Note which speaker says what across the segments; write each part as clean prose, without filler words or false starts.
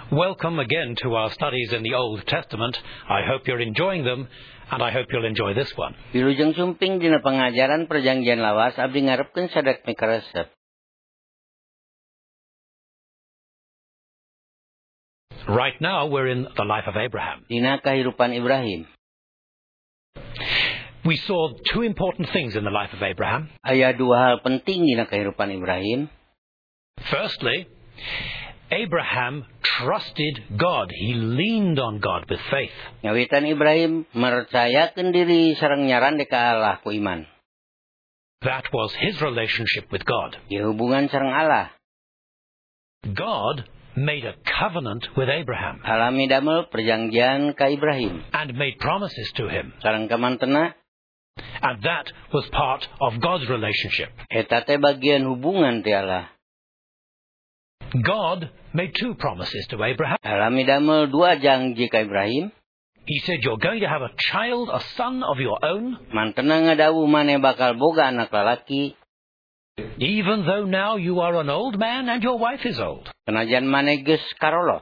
Speaker 1: Welcome again to our studies in the Old Testament. I hope you're enjoying them, and I hope you'll enjoy this one.
Speaker 2: Wilujeng sumping dina pengajaran perjanjian lawas, abdi ngarepkeun sadek mikaresep.
Speaker 1: Right now, we're in the life of Abraham.
Speaker 2: Dina kahirupan Ibrahim.
Speaker 1: We saw two important things in the life of Abraham.
Speaker 2: Aya dua hal penting dina kahirupan Ibrahim.
Speaker 1: Firstly, Abraham trusted God. He leaned on God with faith.
Speaker 2: Ngawitan Ibrahim mercayakeun diri sareng nyarande ka Allah ku iman.
Speaker 1: That was his relationship with God.
Speaker 2: Ieu hubungan sareng Allah.
Speaker 1: God made a covenant with Abraham.
Speaker 2: Allah midamel perjanjian ka Ibrahim.
Speaker 1: And made promises to him.
Speaker 2: Sareng kamantena.
Speaker 1: And that was part of God's relationship.
Speaker 2: Eta teh bagian hubungan ti Allah.
Speaker 1: God made two promises to Abraham.
Speaker 2: Allah midamel dua janji ka Ibrahim.
Speaker 1: He said, you're going to have a child, a son of your own.
Speaker 2: Mantena ngadawu maneh bakal boga anak lalaki.
Speaker 1: Even though now you are an old man and your wife is old.
Speaker 2: Senajan maneh geus karolot.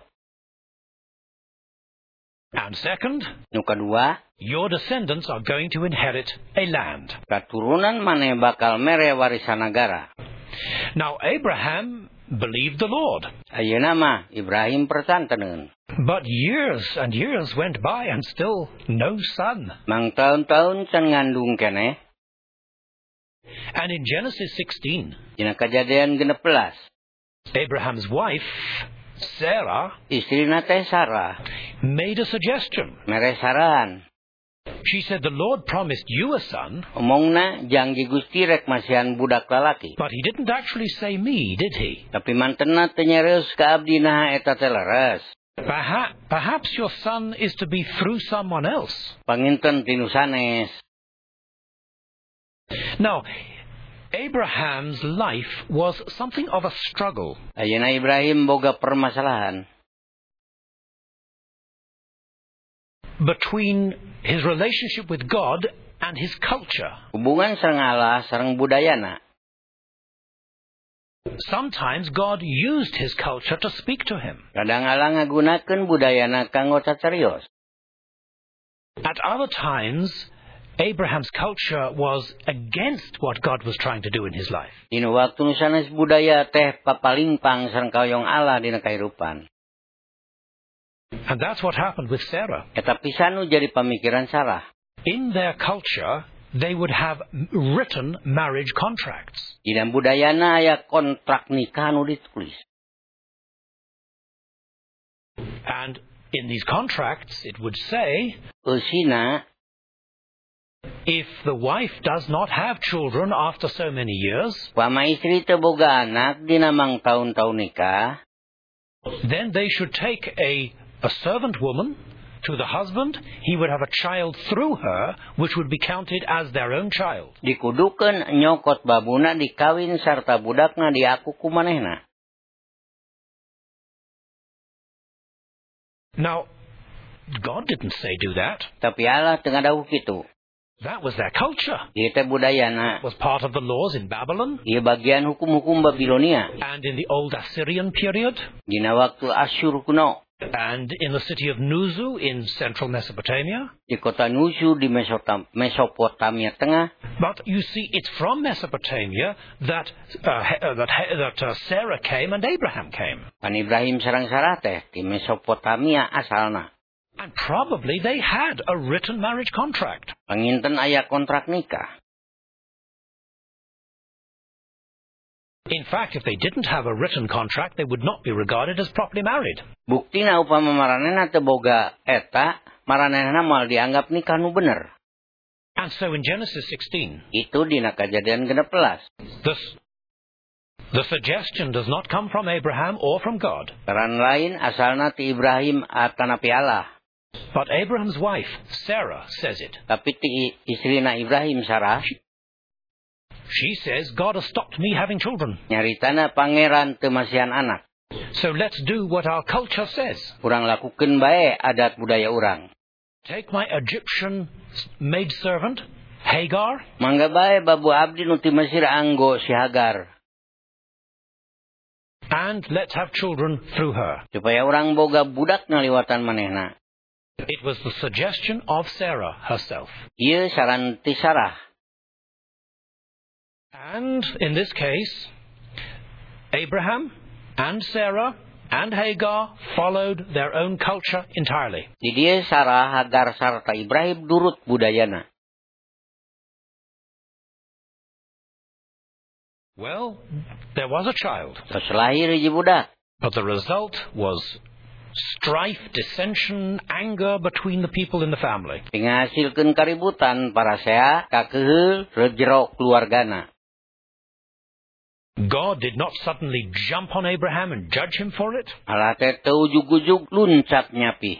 Speaker 1: And second,
Speaker 2: nu kadua,
Speaker 1: your descendants are going to inherit a land.
Speaker 2: Katurunan maneh bakal mere warisan negara.
Speaker 1: Now Abraham believed the Lord.
Speaker 2: Ayeuna mah Ibrahim percanteun.
Speaker 1: But years and years went by and still no son.
Speaker 2: Mang taun-taun can ngandung keneh.
Speaker 1: And in Genesis 16,
Speaker 2: dina Kejadian 16,
Speaker 1: Abraham's wife, Sarah,
Speaker 2: istrina teh Sarah,
Speaker 1: made a suggestion.
Speaker 2: Mere saran.
Speaker 1: She said, the Lord promised you a son.
Speaker 2: Omongna janji Gusti rek masihan budak lalaki.
Speaker 1: But he didn't actually say me, did he?
Speaker 2: Tapi mantena teu nyareus ka abdi naha eta teh leres.
Speaker 1: Perhaps your son is to be through someone else.
Speaker 2: Panginten tinu sanes.
Speaker 1: Now, Abraham's life was something of a struggle.
Speaker 2: Ayeuna Ibrahim boga permasalahan.
Speaker 1: Between his relationship with God and his culture.
Speaker 2: Hubungan sareng Allah sareng budayana.
Speaker 1: Sometimes God used his culture to speak to him.
Speaker 2: Kadang Allah ngagunakeun budayana kanggo cacarios.
Speaker 1: At other times, Abraham's culture was against what God was trying to do in his life.
Speaker 2: Dina waktu nu sanes budaya teh papalimpang sareng kaoyong Allah dina kahirupan.
Speaker 1: And that's what happened with Sarah.
Speaker 2: Eta pisan nu jadi pamikiran Sarah.
Speaker 1: In their culture, they would have written marriage contracts.
Speaker 2: Dina budayana aya kontrak nikah nu ditulis.
Speaker 1: And in these contracts, it would say,
Speaker 2: eusina,
Speaker 1: if the wife does not have children after so many years,
Speaker 2: pama istri teu boga anak dina mang taun-taun nikah,
Speaker 1: then they should take a servant woman to the husband. He would have a child through her, which would be counted as their own child.
Speaker 2: Dikudukeun nyokot babuna dikawin sarta budakna diaku ku manehna.
Speaker 1: Now, God didn't say do that.
Speaker 2: Tapi Allah teu ngadawuh kitu.
Speaker 1: That was their culture.
Speaker 2: Ieu teh budayana.
Speaker 1: It was part of the laws in Babylon.
Speaker 2: Ieu bagian hukum-hukum Babilonia.
Speaker 1: And in the old Assyrian period.
Speaker 2: Dina waktu Asyur kuno.
Speaker 1: And in the city of Nuzu in central Mesopotamia.
Speaker 2: Di kota Nuzu di Mesopotamia tengah.
Speaker 1: But you see, it's from Mesopotamia that Sarah came and Abraham came.
Speaker 2: Pan Ibrahim sareng Sarah teh di Mesopotamia asalna.
Speaker 1: And probably they had a written marriage contract.
Speaker 2: Panginten aya kontrak nikah.
Speaker 1: In fact, if they didn't have a written contract, they would not be regarded as properly married.
Speaker 2: Buktina upama maranehna teu boga eta, maranehna moal dianggap nikah nu bener.
Speaker 1: And so in Genesis 16,
Speaker 2: itu dina Kejadian 16.
Speaker 1: The suggestion does not come from Abraham or from God.
Speaker 2: Saran lain asalna ti Ibrahim atanapi Allah.
Speaker 1: But Abraham's wife, Sarah, says it.
Speaker 2: Tapi ti istrina Ibrahim, Sarah,
Speaker 1: she says, God has stopped me having children.
Speaker 2: Nyaritana pangeran teu masihan anak.
Speaker 1: So let's do what our culture says.
Speaker 2: Urang lakukeun bae adat budaya urang.
Speaker 1: Take my Egyptian maidservant, Hagar.
Speaker 2: Mangga bae babu abdi nu ti Mesir anggo si Hagar.
Speaker 1: and let's have children through her.
Speaker 2: Supaya orang boga budak ngaliwatan manehna.
Speaker 1: It was the suggestion of Sarah herself.
Speaker 2: Ieu saran ti Sarah.
Speaker 1: And in this case, Abraham and Sarah and Hagar followed their own culture entirely.
Speaker 2: Di dieu Sarah, Hagar sarta Ibrahim durut budayana.
Speaker 1: Well, there was a child.
Speaker 2: Terus lahir hiji budak.
Speaker 1: But the result was strife, dissension, anger between the people in the family.
Speaker 2: Ngahasilkeun kaributan parasea kakeheul rejero keluargana.
Speaker 1: God did not suddenly jump on Abraham and judge him for it.
Speaker 2: Allah teh teu ujug-ujug luncat nyapi.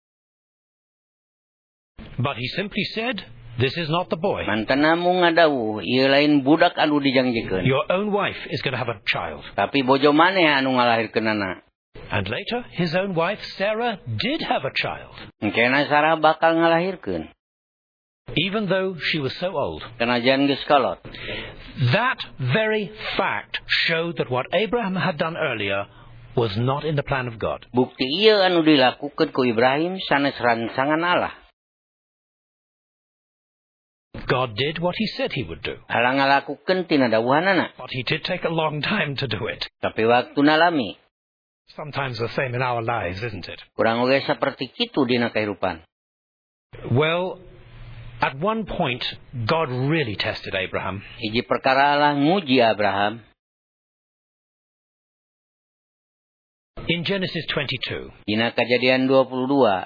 Speaker 1: But he simply said, this is not the boy.
Speaker 2: Mantena mung ngadawuh, ieu lain budak anu dijangjikeun.
Speaker 1: Your own wife is going to have a child.
Speaker 2: Tapi bojo maneh anu ngalahirkeunana.
Speaker 1: And later, his own wife, Sarah, did have a child.
Speaker 2: Engkena Sarah bakal ngalahirkeun.
Speaker 1: Even though she was so old.
Speaker 2: Kenajan geus kolot.
Speaker 1: That very fact showed that what Abraham had done earlier was not in the plan of God.
Speaker 2: Bukti ieu anu dilakukeun ku Ibrahim sanes rancangan Allah.
Speaker 1: God did what he said he would do.
Speaker 2: Allah ngalakukeun tina dawuhanana.
Speaker 1: But he did take a long time to do it.
Speaker 2: Tapi waktuna lami.
Speaker 1: Sometimes the same in our lives, isn't it?
Speaker 2: Kurang oge saperti kitu dina kahirupan.
Speaker 1: Well, at one point, God really tested Abraham.
Speaker 2: Hiji perkara Allah nguji Abraham.
Speaker 1: In Genesis 22,
Speaker 2: Dina Kejadian 22,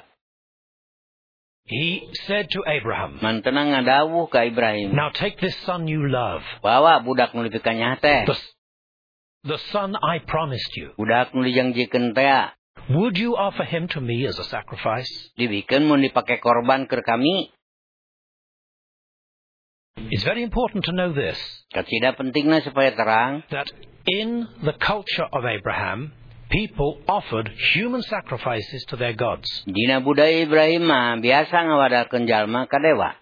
Speaker 1: he said to Abraham,
Speaker 2: mantena ngadawuh ka Ibrahim.
Speaker 1: now take this son you love,
Speaker 2: Bawa budak nu dipikanyah teh.
Speaker 1: the son I promised you.
Speaker 2: Budak nu dijangjikeun teh.
Speaker 1: Would you offer him to me as a sacrifice?
Speaker 2: Dibikeun mun dipake korban keur kami.
Speaker 1: It's very important to know this,
Speaker 2: Katsida pentingna supaya terang.
Speaker 1: that in the culture of Abraham, people offered human sacrifices to their gods.
Speaker 2: Dina budaya Ibrahim mah biasa ngawadalkeun jalma ka dewa.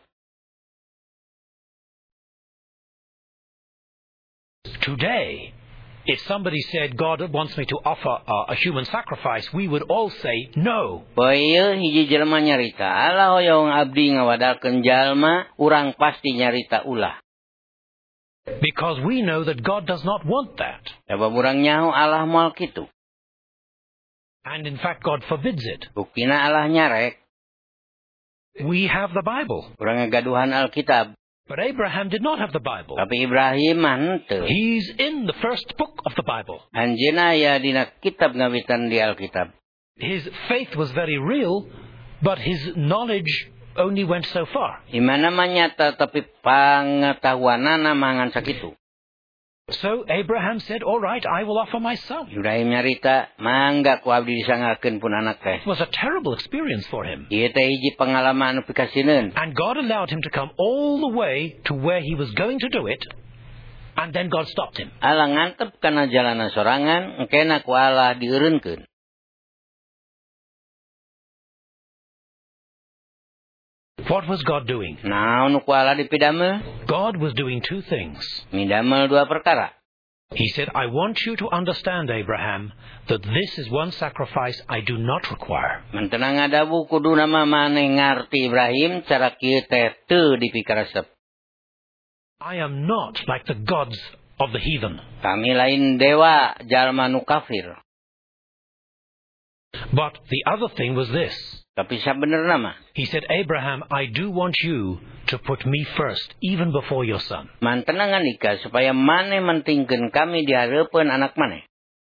Speaker 1: Today, if somebody said, God wants me to offer a human sacrifice, we would all say, no.
Speaker 2: Poe ieu hiji jelema nyarita, Allah hoyong abdi ngawadalkeun jalma, urang pasti nyarita ulah.
Speaker 1: Because we know that God does not want that.
Speaker 2: Sebab urang nyaho Allah moal kitu.
Speaker 1: And in fact, God forbids it.
Speaker 2: Buktina Allah nyarek.
Speaker 1: We have the Bible.
Speaker 2: Urang ngagaduhan Alkitab.
Speaker 1: But Abraham did not have the Bible.
Speaker 2: Tapi Ibrahim mah henteu.
Speaker 1: He's in the first book of the Bible.
Speaker 2: Anjeunna aya dina kitab ngawitan di Alkitab.
Speaker 1: His faith was very real, but his knowledge only went so far.
Speaker 2: Imana mah nyata tapi pangetahuanana mangan sakitu.
Speaker 1: So Abraham said, all right, I will offer my son.
Speaker 2: Ibrahim nyarita, mangga ku abdi disangakeun pun anak teh.
Speaker 1: It was a terrible experience for him.
Speaker 2: Ieu teh hiji pengalaman anu pikasieun.
Speaker 1: And God allowed him to come all the way to where he was going to do it, and then God stopped him.
Speaker 2: Allah ngantep kana jalanan sorangan, engkena ku Allah dieureunkeun.
Speaker 1: What was God doing?
Speaker 2: Naon ku Allah dipidamel?
Speaker 1: God was doing two things.
Speaker 2: Midamel dua perkara.
Speaker 1: He said, I want you to understand, Abraham, that this is one sacrifice I do not require.
Speaker 2: Mantena ngadawu kuduna mah maneh ngarti Ibrahim cara kieu teh teu dipikaresep.
Speaker 1: I am not like the gods of the heathen.
Speaker 2: Kami lain dewa jalma nu kafir.
Speaker 1: But the other thing was this.
Speaker 2: Tapi sabenerna mah.
Speaker 1: He said, Abraham, I do want you to put me first, even before your son.
Speaker 2: Mantena nganika supaya maneh mentingkeun kami di hareupeun anak maneh.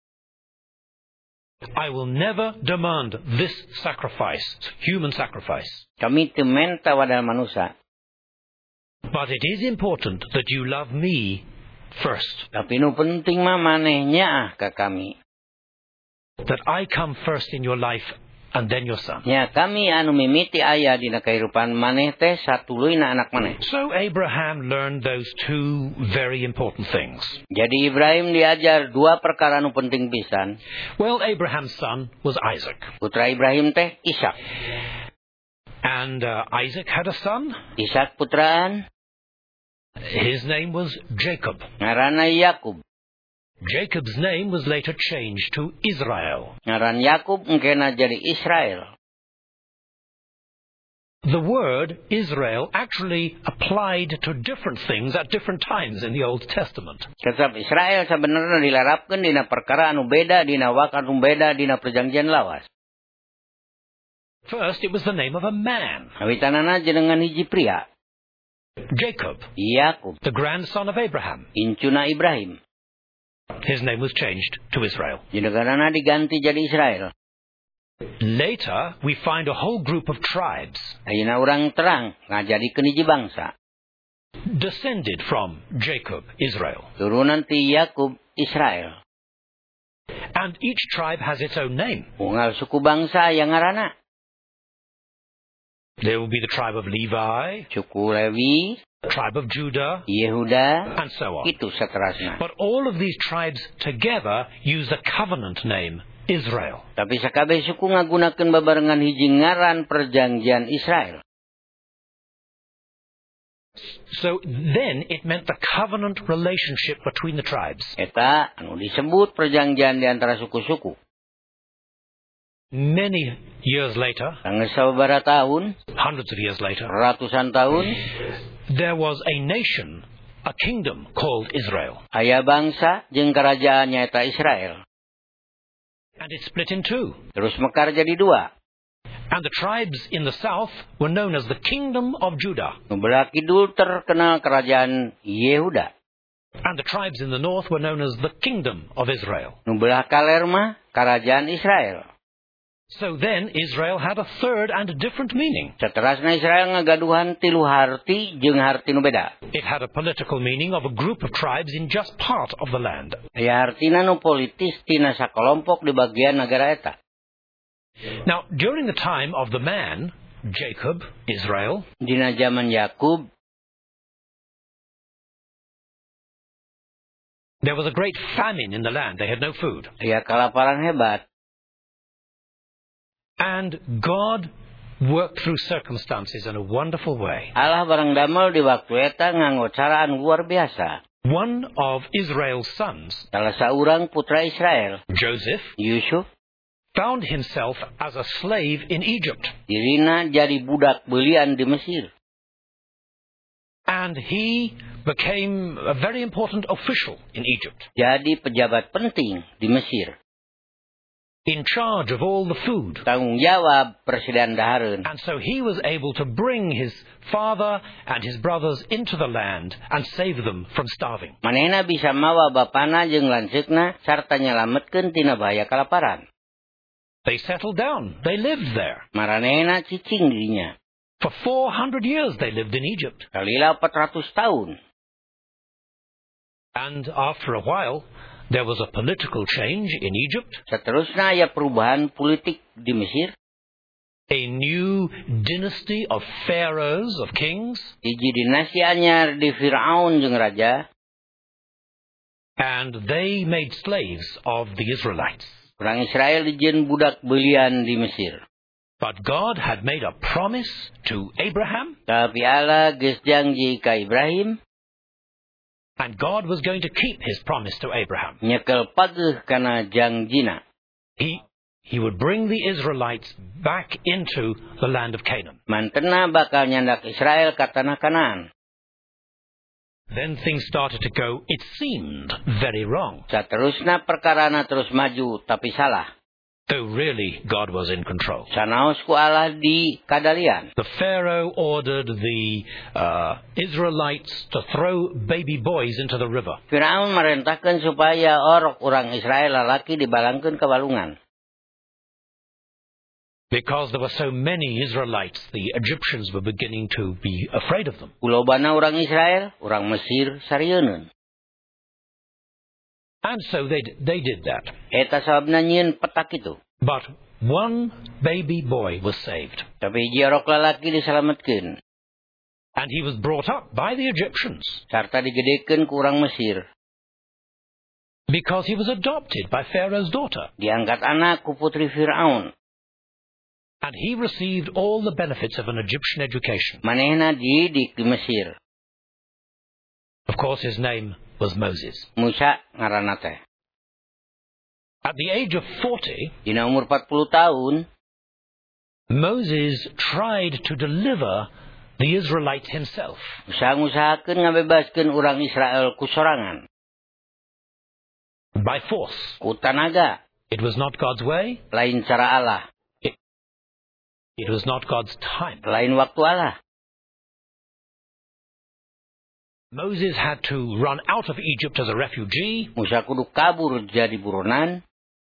Speaker 1: I will never demand this sacrifice, human sacrifice.
Speaker 2: Kami teu menta wadal manusia.
Speaker 1: But it is important that you love me first.
Speaker 2: Tapi nu penting mah maneh nyaah ka kami.
Speaker 1: That I come first in your life and then your son.
Speaker 2: Nya kami anu mimiti aya dina kahirupan maneh teh satuluyna anak maneh.
Speaker 1: So Abraham learned those two very important things.
Speaker 2: Jadi Ibrahim diajar dua perkara anu penting pisan.
Speaker 1: Well, Abraham's son was Isaac.
Speaker 2: Putra Ibrahim teh Ishak.
Speaker 1: And Isaac had a son.
Speaker 2: Ishak putraan.
Speaker 1: His name was Jacob.
Speaker 2: Ngaranna Yakub.
Speaker 1: Jacob's name was later changed to Israel.
Speaker 2: Ngaran Yakub engkena jadi Israel.
Speaker 1: The word Israel actually applied to different things at different times in the Old Testament.
Speaker 2: Tetap Israel sebenarnya dilarapkeun dina perkara anu beda, dina wak anu beda, dina perjanjian lawas.
Speaker 1: First, it was the name of a man,
Speaker 2: Awitanana jenengan hiji pria,
Speaker 1: Jacob,
Speaker 2: Yakub,
Speaker 1: the grandson of Abraham.
Speaker 2: incuna Ibrahim.
Speaker 1: His name was changed to Israel.
Speaker 2: Jenenganana diganti jadi Israel.
Speaker 1: Later, we find a whole group of tribes
Speaker 2: Ayeuna urang terang ngajadikeun hiji bangsa.
Speaker 1: descended from Jacob, Israel.
Speaker 2: Turunan ti Yakub, Israel.
Speaker 1: And each tribe has its own name.
Speaker 2: Unggal suku bangsa yang ngaranna.
Speaker 1: There will be the tribe of Levi,
Speaker 2: Suku Lewi,
Speaker 1: the tribe of Judah,
Speaker 2: Yehuda,
Speaker 1: and so on.
Speaker 2: itu saterasna.
Speaker 1: But all of these tribes together use the covenant name Israel.
Speaker 2: Tapi sakabeh suku ngagunakeun babarengan hiji ngaran perjanjian Israel.
Speaker 1: So then it meant the covenant relationship between the tribes.
Speaker 2: Eta anu disebut perjanjian di antara suku-suku.
Speaker 1: Many years later,
Speaker 2: Tanggal sababaraha tahun,
Speaker 1: hundreds of years later,
Speaker 2: ratusan tahun,
Speaker 1: there was a nation, a kingdom called Israel.
Speaker 2: aya bangsa jeung karajaannya eta Israel.
Speaker 1: And it split in two.
Speaker 2: Terus mekar jadi dua.
Speaker 1: And the tribes in the south were known as the kingdom of Judah.
Speaker 2: Nu belah kidul terkenal kerajaan Yehuda.
Speaker 1: And the tribes in the north were known as the kingdom of Israel.
Speaker 2: Nu belah kaler mah kerajaan Israel.
Speaker 1: So then Israel had a third and a different meaning.
Speaker 2: Saterasna Israel ngagaduhan tilu harti jeung harti nu beda.
Speaker 1: It had a political meaning of a group of tribes in just part of the land.
Speaker 2: Aya hartina nu politis tina sakalompok di bagian negara eta.
Speaker 1: Now, during the time of the man, Jacob, Israel,
Speaker 2: Dina zaman Yakub,
Speaker 1: there was a great famine in the land. They had no food.
Speaker 2: aya kalaparan hebat.
Speaker 1: And God worked through circumstances in a wonderful way.
Speaker 2: Allah barang damel di waktu eta nganggo caraan luar biasa.
Speaker 1: One of Israel's sons,
Speaker 2: Salah saurang putra Israel,
Speaker 1: Joseph,
Speaker 2: Yusuf,
Speaker 1: found himself as a slave in Egypt.
Speaker 2: dirina jadi budak beulian di Mesir.
Speaker 1: And he became a very important official in Egypt,
Speaker 2: Jadi pejabat penting di Mesir.
Speaker 1: in charge of all the food.
Speaker 2: Tanggung jawab presiden dahareun.
Speaker 1: And so he was able to bring his father and his brothers into the land and save them from starving.
Speaker 2: Manehna bisa mawa bapana jeung lanceukna sarta nyalametkeun tina bahaya kalaparan.
Speaker 1: They settled down. They lived there.
Speaker 2: Maranehna cicing dirinya.
Speaker 1: For 400 years they lived in Egypt.
Speaker 2: Kalila 400 tahun.
Speaker 1: And after a while, there was a political change in Egypt.
Speaker 2: Saterusna aya perubahan politik di Mesir.
Speaker 1: A new dynasty of pharaohs, of kings.
Speaker 2: Hiji dinasti anyar di Firaun jeung raja.
Speaker 1: And they made slaves of the Israelites.
Speaker 2: Orang Israel dijieun budak beulian di Mesir.
Speaker 1: But God had made a promise to Abraham.
Speaker 2: Tapi Allah geus janji ka Ibrahim.
Speaker 1: And God was going to keep his promise to Abraham.
Speaker 2: Nyekel pageuh kana janjina.
Speaker 1: He would bring the Israelites back into the land of Canaan.
Speaker 2: Mantena bakal nyandak Israel ka tanah Kanaan.
Speaker 1: Then things started to go, it seemed, very wrong.
Speaker 2: Saterusna perkarana terus maju tapi salah.
Speaker 1: Though really God was in control.
Speaker 2: Sanaos ku Allah di kadalian.
Speaker 1: The Pharaoh ordered the Israelites to throw baby boys into the river.
Speaker 2: Firaun merentahkeun supaya orang Israel lalaki dibalangkeun ka balungan.
Speaker 1: Because there were so many Israelites, the Egyptians were beginning to be afraid of them.
Speaker 2: Kulobana orang Israel, orang Mesir sarieunun.
Speaker 1: And so they did that.
Speaker 2: Eta sababna nyieun petak itu.
Speaker 1: But one baby boy was saved.
Speaker 2: Tapi hiji orok lalaki disalametkeun.
Speaker 1: And he was brought up by the Egyptians.
Speaker 2: Sarta digedekeun ku urang Mesir.
Speaker 1: Because he was adopted by Pharaoh's daughter.
Speaker 2: Diangkat anak ku putri Firaun.
Speaker 1: And he received all the benefits of an Egyptian education.
Speaker 2: Manehna dididik di Mesir.
Speaker 1: Of course, his name was Moses.
Speaker 2: Musa ngaranna teh.
Speaker 1: At the age of 40,
Speaker 2: dina umur 40 tahun,
Speaker 1: Moses tried to deliver the Israelites himself.
Speaker 2: usaha-usahakeun ngabebaskeun urang Israel ku sorangan.
Speaker 1: By force.
Speaker 2: Ku tanaga.
Speaker 1: It was not God's way.
Speaker 2: Lain cara Allah.
Speaker 1: It was not God's time.
Speaker 2: Lain waktu Allah.
Speaker 1: Moses had to run out of Egypt as a refugee.
Speaker 2: Musa kudu kabur jadi buronan.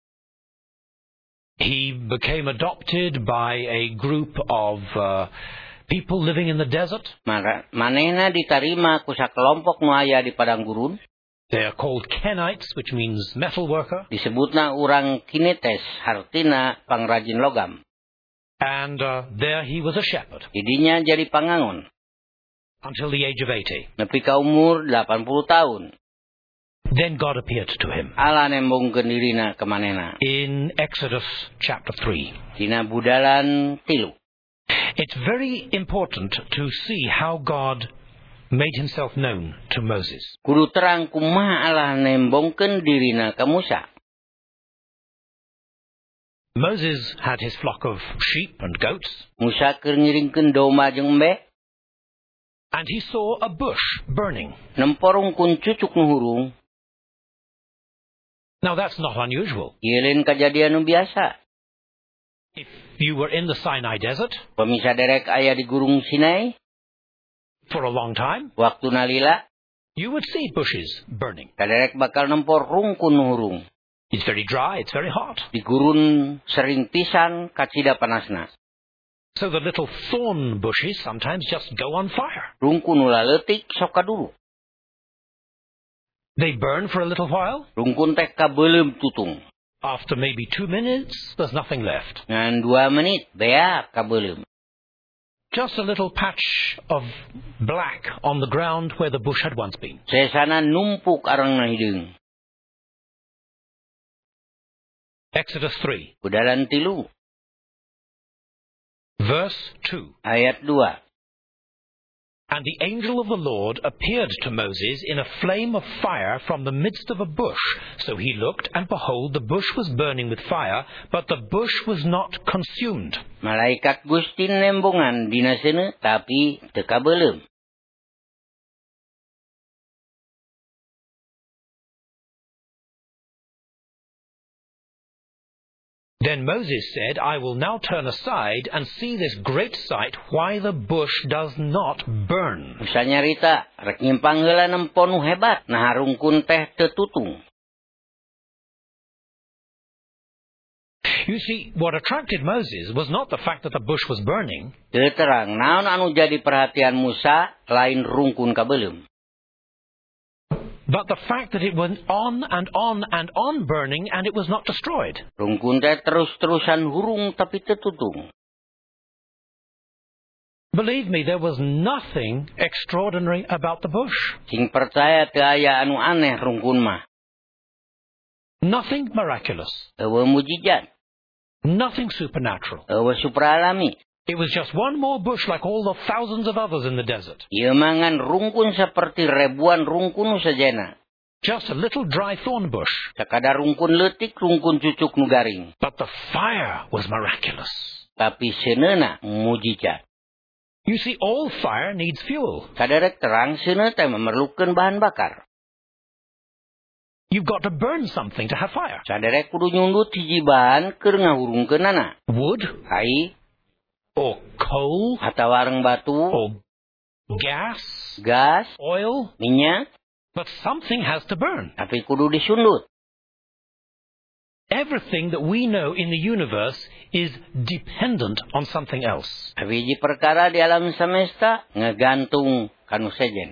Speaker 1: He became adopted by a group of people living in the desert.
Speaker 2: Manehna ditarima ku sakelompok nu aya di padang gurun.
Speaker 1: They are called Kenites, which means metal worker.
Speaker 2: Disebutna urang Kinetes, hartina pangrajin logam.
Speaker 1: And there he was a shepherd.
Speaker 2: Didinya jadi pangangon.
Speaker 1: Until the age of 80.
Speaker 2: Nepi ka umur 80 tahun.
Speaker 1: Then God appeared to him.
Speaker 2: Allah nembongkeun dirina ka manehna.
Speaker 1: In Exodus chapter 3.
Speaker 2: Dina budalan 3.
Speaker 1: It's very important to see how God made himself known to Moses.
Speaker 2: Kudu terang kumaha Allah nembongkeun dirina ka Musa.
Speaker 1: Moses had his flock of sheep and goats.
Speaker 2: Musa keur ngiringkeun domba jeung embe.
Speaker 1: And he saw a bush burning.
Speaker 2: Nemporungkeun cucuk nu hurung.
Speaker 1: Now that's not unusual.
Speaker 2: Ieu lain kajadian nu biasa.
Speaker 1: If you were in the Sinai desert
Speaker 2: Pamisa derek aya di Gurung Sinai
Speaker 1: for a long time,
Speaker 2: waktu nalila,
Speaker 1: you would see bushes burning.
Speaker 2: kaderek bakal nempor rungkun nu hurung.
Speaker 1: It's very dry, it's very hot.
Speaker 2: Di gurun sering pisan kacida panasna.
Speaker 1: So the little thorn bushes sometimes just go on fire.
Speaker 2: Rungkun ulah leutik sok kadulu.
Speaker 1: They burn for a little while.
Speaker 2: Rungkun teh kabeulem tutung.
Speaker 1: After maybe 2 minutes, there's nothing left.
Speaker 2: Ngan 2 menit, beak kabeulem.
Speaker 1: Just a little patch of black on the ground where the bush had once been.
Speaker 2: Sesana numpuk arang na hideung.
Speaker 1: Exodus 3.
Speaker 2: Budalan 3.
Speaker 1: Verse 2.
Speaker 2: Ayat 2.
Speaker 1: And the angel of the Lord appeared to Moses in a flame of fire from the midst of a bush. So he looked, and behold, the bush was burning with fire, but the bush was not consumed.
Speaker 2: Malaikat Gusti nembongan dina seuneu tapi teu kabeulem.
Speaker 1: Then Moses said, I will now turn aside and see this great sight, why the bush does not burn.
Speaker 2: Musa nyarita, rek nyimpang heula nempo nu hebat, nah rungkun teh teu tutung.
Speaker 1: You see, what attracted Moses was not the fact that the bush was burning.
Speaker 2: Teu terang, naon anu jadi perhatian Musa lain rungkun kabeulem.
Speaker 1: But the fact that it went on and on and on burning and it was not destroyed.
Speaker 2: Rungkun teh terus-terusan hurung tapi teu tutung.
Speaker 1: Believe me, there was nothing extraordinary about the bush.
Speaker 2: Sing percaya teu aya anu aneh rungkun mah.
Speaker 1: Nothing miraculous.
Speaker 2: Eueuh mujizat.
Speaker 1: Nothing supernatural.
Speaker 2: Eueuh supralami.
Speaker 1: It was just one more bush like all the thousands of others in the desert.
Speaker 2: Ieu mangan rungkun seperti ribuan rungkun sajana.
Speaker 1: Just a little dry thorn bush.
Speaker 2: Sakadar rungkun leutik, rungkun cucuk nu garing.
Speaker 1: But the fire was miraculous.
Speaker 2: Tapi seuneuna mujizat.
Speaker 1: You see, all fire needs fuel.
Speaker 2: Kaderek terang seuneu teh memerlukeun bahan bakar.
Speaker 1: You've got to burn something to have fire.
Speaker 2: Kaderek kudu nyundut hiji bahan keur ngahurungkeunana.
Speaker 1: Wood.
Speaker 2: Kai.
Speaker 1: Or coal.
Speaker 2: Atau wareng batu.
Speaker 1: Or gas.
Speaker 2: Gas.
Speaker 1: Oil.
Speaker 2: Minyak.
Speaker 1: But something has to burn.
Speaker 2: Tapi kudu disundut.
Speaker 1: Everything that we know in the universe is dependent on something else.
Speaker 2: Hiji perkara di alam semesta ngegantung kanu sejen.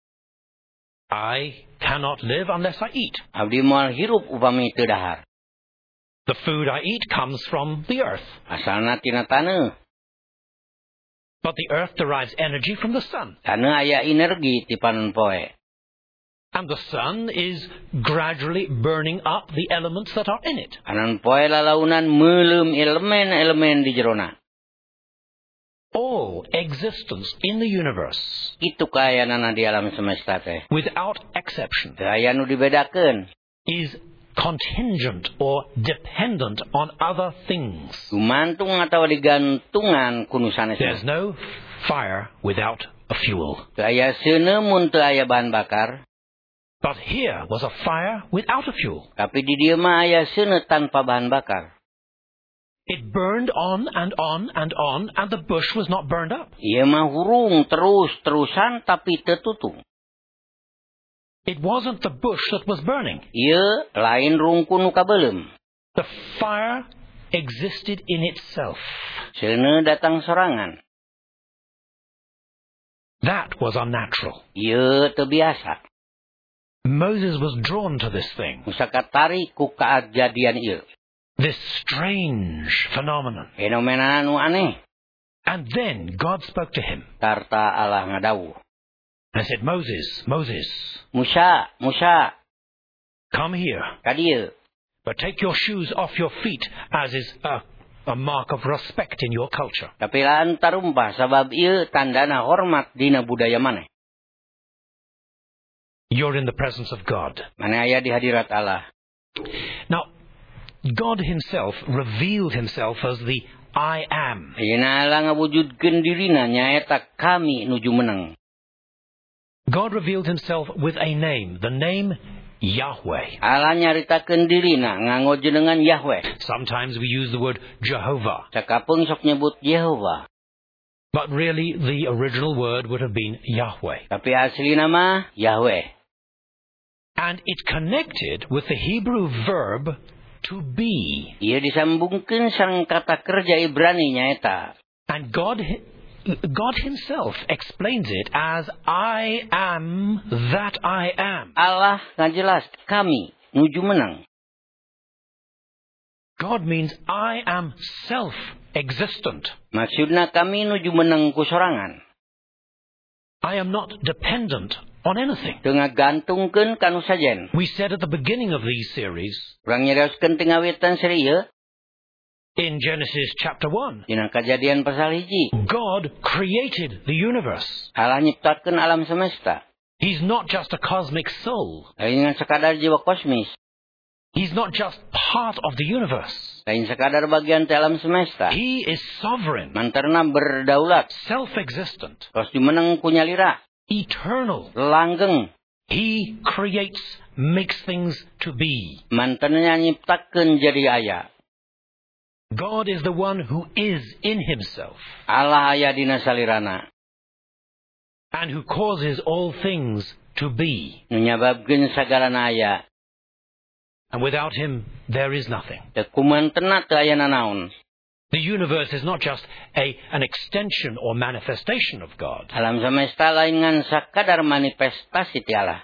Speaker 1: I cannot live unless I eat.
Speaker 2: Abdi moal hirup upami teu dahar.
Speaker 1: The food I eat comes from the earth.
Speaker 2: Asalna tina taneuh.
Speaker 1: But the earth derives energy from the sun.
Speaker 2: Taneuh aya energi ti panon poe.
Speaker 1: And the sun is gradually burning up the elements that are in it.
Speaker 2: Panon poe lalaunan meulem elemen-elemen di jerona.
Speaker 1: All existence in the universe,
Speaker 2: Itu kayanana di alam semesta teh.
Speaker 1: without exception,
Speaker 2: Teu aya nu dibedakeun.
Speaker 1: is contingent or dependent on other things.
Speaker 2: Gumantung atau digantungan kuno sanes.
Speaker 1: There's no fire without a fuel.
Speaker 2: Teu aya seuneu mun teu aya bahan bakar.
Speaker 1: But here was a fire without a fuel.
Speaker 2: Tapi di dieu mah aya seuneu tanpa bahan bakar.
Speaker 1: It burned on and on and on, and the bush was not burned up.
Speaker 2: Ieu mah hurung terus-terusan tapi teu tutung.
Speaker 1: It wasn't the bush that was burning.
Speaker 2: Ieu lain rungkun nu kabeulem.
Speaker 1: The fire existed in itself.
Speaker 2: Seuneu datang sorangan.
Speaker 1: That was unnatural.
Speaker 2: Ieu teu biasa.
Speaker 1: Moses was drawn to this thing,
Speaker 2: Musa katarik ku kaajadian ieu.
Speaker 1: this strange phenomenon.
Speaker 2: Fenomena nu aneh.
Speaker 1: And then God spoke to him
Speaker 2: Tarta Allah ngadawuh.
Speaker 1: and said, Moses, Moses,
Speaker 2: Musa, Musa,
Speaker 1: come here,
Speaker 2: ka dieu.
Speaker 1: but take your shoes off your feet, as is a mark of respect in your culture.
Speaker 2: Tapi laan tarumpah sabab ieu tandana hormat dina budaya maneh.
Speaker 1: You're in the presence of God.
Speaker 2: Maneh aya di hadirat Allah.
Speaker 1: Now, God himself revealed himself as the I am.
Speaker 2: Ayeuna Allah ngawujudkeun dirina nyaeta kami nuju meneng.
Speaker 1: God revealed himself with a name, the name Yahweh.
Speaker 2: Allah nyaritakeun dirina nganggo jenengan Yahweh.
Speaker 1: Sometimes we use the word Jehovah,
Speaker 2: Sakapeung sok nyebut Yehova.
Speaker 1: but really the original word would have been Yahweh.
Speaker 2: Tapi asli nama Yahweh.
Speaker 1: And it connected with the Hebrew verb to be.
Speaker 2: Ieu disambungkeun sareng kata kerja Ibrani nyaeta.
Speaker 1: And God himself explains it as I am that I am.
Speaker 2: Allah ngajelas kami nuju menang.
Speaker 1: God means I am self-existent.
Speaker 2: Maksudna kami nuju menang ku sorangan.
Speaker 1: I am not dependent on anything.
Speaker 2: Teu ngagantungkeun kanu sajen.
Speaker 1: We said at the beginning of these series,
Speaker 2: Urang nyarioskeun teu ngawitan seri ieu
Speaker 1: in Genesis chapter 1,
Speaker 2: dina Kejadian pasal 1.
Speaker 1: God created the universe.
Speaker 2: Allah nyiptakeun alam semesta.
Speaker 1: He's not just a cosmic soul.
Speaker 2: Lain dengan sekadar jiwa kosmis.
Speaker 1: He's not just part of the universe.
Speaker 2: Lain sekadar bagian ti alam semesta.
Speaker 1: He is sovereign,
Speaker 2: Mantarna berdaulat.
Speaker 1: self-existent,
Speaker 2: Tos dimeneng ku nyalira.
Speaker 1: eternal.
Speaker 2: Langgeng.
Speaker 1: He creates, makes things to be.
Speaker 2: Mantarna nyiptakeun jadi aya.
Speaker 1: God is the one who is in himself
Speaker 2: Allah aya dina salirana.
Speaker 1: and who causes all things to be.
Speaker 2: Nu nyababkeun sagalana aya.
Speaker 1: And without him, there is nothing.
Speaker 2: Teu kumantenna teu aya nanaon.
Speaker 1: The universe is not just an extension or manifestation of God.
Speaker 2: Alam semesta lain ngan sakadar manifestasi ti Allah.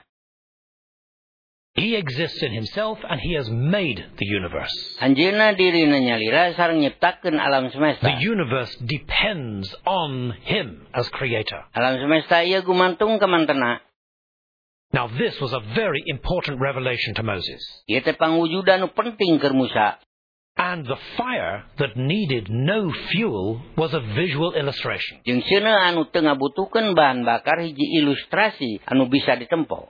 Speaker 1: He exists in himself and he has made the universe.
Speaker 2: Anjeunna dirina nyalira sareng nyiptakeun alam semesta.
Speaker 1: The universe depends on him as creator.
Speaker 2: Alam semesta ieu gumantung ka mantenna.
Speaker 1: Now this was a very important revelation to Moses.
Speaker 2: Ieu teh pangwujudan nu penting keur Musa.
Speaker 1: And the fire that needed no fuel was a visual illustration.
Speaker 2: Jeung seuneu anu teu ngabutuhkeun bahan bakar hiji ilustrasi anu bisa ditempo.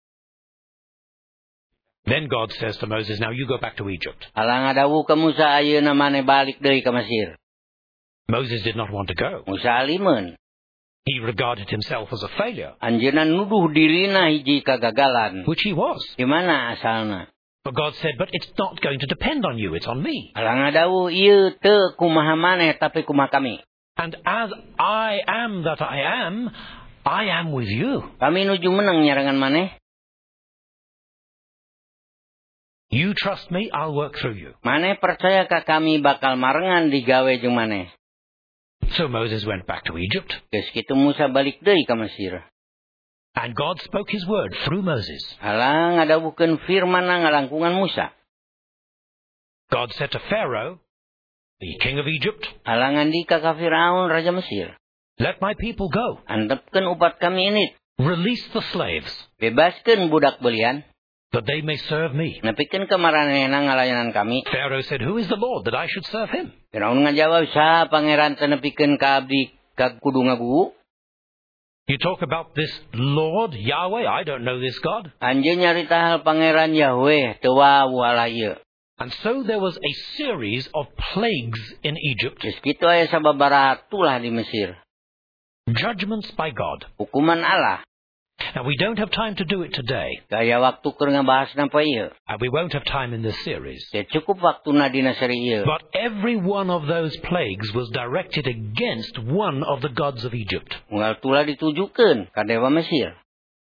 Speaker 1: Then God says to Moses, now you go back to Egypt.
Speaker 2: Allah ngadawuh ka Musa ayeuna maneh balik deui ka Mesir.
Speaker 1: Moses did not want to go.
Speaker 2: Musa alimeun.
Speaker 1: He regarded himself as a failure,
Speaker 2: Anjeunna nuduh dirina hiji kagagalan.
Speaker 1: which he was.
Speaker 2: Di mana asalna?
Speaker 1: But God said, but it's not going to depend on you, it's on me.
Speaker 2: Allah ngadawuh ieu teu kumaha maneh tapi kumaha kami.
Speaker 1: And as I am that I am with you.
Speaker 2: Kami nuju menang nyarangan maneh.
Speaker 1: You trust me, I'll work through you.
Speaker 2: Maneh percaya ka kami bakal marengan digawe jeung maneh.
Speaker 1: So Moses went back to Egypt,
Speaker 2: Geus kitu Musa balik deui ka Mesir.
Speaker 1: and God spoke his word through Moses.
Speaker 2: Allah ngadawuhkeun firman-Na ngalangkungan Musa.
Speaker 1: God said to Pharaoh, the king of Egypt,
Speaker 2: Allah ngandika ka Firaun raja Mesir.
Speaker 1: let my people go.
Speaker 2: Antepkeun upat kami ini.
Speaker 1: Release the slaves,
Speaker 2: Bebaskeun budak belian.
Speaker 1: that they may serve me.
Speaker 2: Nepikeun ka maranehna ngalayanan kami.
Speaker 1: Pharaoh said, who is the Lord that I should serve him?
Speaker 2: Firaun ngajawab, saha pangeran teu nepikeun ka abdi ka kudu ngagugu?
Speaker 1: You talk about this Lord, Yahweh, I don't know this God.
Speaker 2: Anjeun nyarita hal Pangeran Yahweh, teu wau ala ieu.
Speaker 1: And so there was a series of plagues in Egypt.
Speaker 2: Geus kitu aya sababaraha tulah di Mesir.
Speaker 1: Judgments by God.
Speaker 2: Hukuman Allah.
Speaker 1: Now, we don't have time to do it today.
Speaker 2: Gaya waktu keur ngabahas nampa ieu.
Speaker 1: And we won't have time in this series.
Speaker 2: Teu cukup waktuna dina seri ieu.
Speaker 1: But every one of those plagues was directed against one of the gods of Egypt.
Speaker 2: Unggal tulah ditujukeun ka dewa Mesir.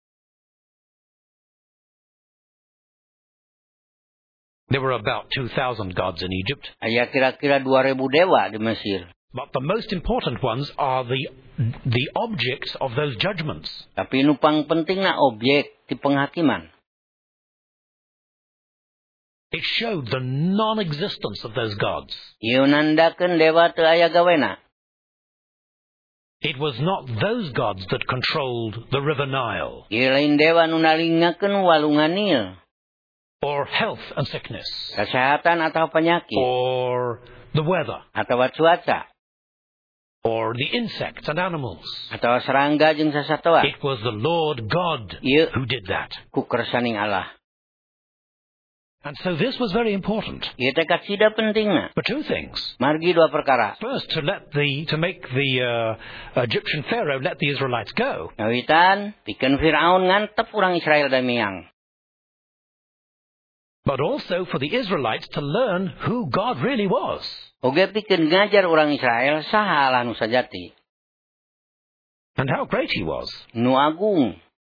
Speaker 1: There were about 2,000 gods in Egypt.
Speaker 2: Aya kira-kira 2.000 dewa di Mesir.
Speaker 1: But the most important ones are the objects of those judgments.
Speaker 2: Tapi nu pang pentingna objek di penghakiman.
Speaker 1: It showed the non-existence of those gods.
Speaker 2: Ieu nandakeun dewa teu aya gawena.
Speaker 1: It was not those gods that controlled the river Nile,
Speaker 2: Ieu lain dewa nu nalingakeun walungan Nil.
Speaker 1: or health and sickness,
Speaker 2: Kesehatan atau penyakit.
Speaker 1: or the weather,
Speaker 2: Atau cuaca.
Speaker 1: or the insects and animals.
Speaker 2: Atau serangga jeung sasatoa.
Speaker 1: It was the Lord God
Speaker 2: Ieu
Speaker 1: who did that.
Speaker 2: ku kersaning Allah.
Speaker 1: And so this was very important
Speaker 2: Ieu teh katsida pentingna.
Speaker 1: for two things.
Speaker 2: Margi dua perkara.
Speaker 1: First, to make the Egyptian Pharaoh let the Israelites go.
Speaker 2: Ngawitan, pikeun Firaun ngantep urang Israel damiang.
Speaker 1: But also for the Israelites to learn who God really was.
Speaker 2: Oge pikeun ngajar urang Israel saha Allah nu sajati.
Speaker 1: And how great he was.
Speaker 2: Nu agung.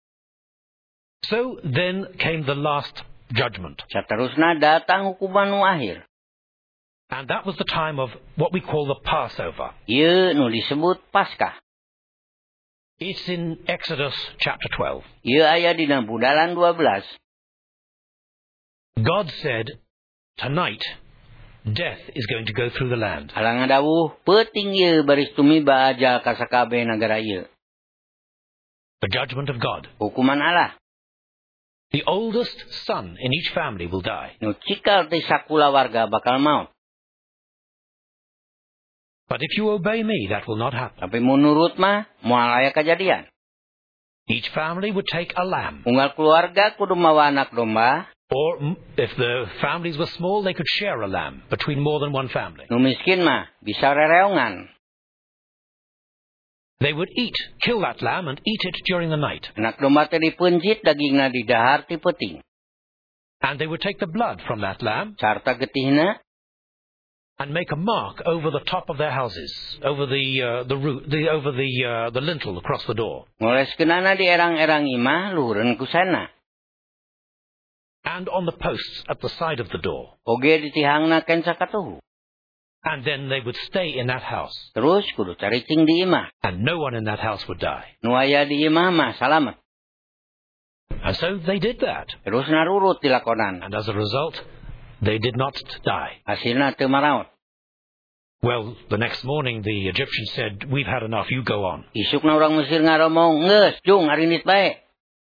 Speaker 1: So then came the last judgment.
Speaker 2: Saterusna datang hukuman nu akhir.
Speaker 1: And that was the time of what we call the Passover.
Speaker 2: Ieu nu disebut Paskah.
Speaker 1: It's in Exodus chapter 12.
Speaker 2: Ieu aya dina Budalan 12.
Speaker 1: God said, tonight, death is going to go through the land.
Speaker 2: Allah ngadawuh, peuting ieu baris tumiba ajal ka sakabeh nagara ieu.
Speaker 1: The judgment of God.
Speaker 2: Hukuman Allah.
Speaker 1: The oldest son in each family will die.
Speaker 2: Nu cikal teh sakula warga bakal maut.
Speaker 1: But if you obey me, that will not happen.
Speaker 2: Tapi menurut mah moal aya kajadian.
Speaker 1: Each family would take a lamb.
Speaker 2: Unggal keluarga kudu mawa anak domba.
Speaker 1: Or if the families were small, they could share a lamb between more than one family.
Speaker 2: Nu miskin mah bisa rereongan.
Speaker 1: They would kill that lamb and eat it during the night.
Speaker 2: Anak domba teh dipeunjit dagingna di dahar ti peuting.
Speaker 1: And they would take the blood from that lamb
Speaker 2: Sarta getihna
Speaker 1: and make a mark over the top of their houses, over the lintel across the door.
Speaker 2: ngoleskeunana di erang-erang imah luhureun ku sana.
Speaker 1: And on the posts at the side of the door.
Speaker 2: Oge ditihangna ken sakatuhu.
Speaker 1: And then they would stay in that house.
Speaker 2: Terus kudu caricing di imah.
Speaker 1: And no one in that house would die.
Speaker 2: Nu aya di imah mah salamet.
Speaker 1: And so they did that.
Speaker 2: Terus narurut dilakonan.
Speaker 1: And as a result, they did not die.
Speaker 2: Hasilna teu maraot.
Speaker 1: Well, the next morning the Egyptians said, we've had enough, you go on.
Speaker 2: Isukna urang Mesir ngaromong, "Geus, jung arinit bae."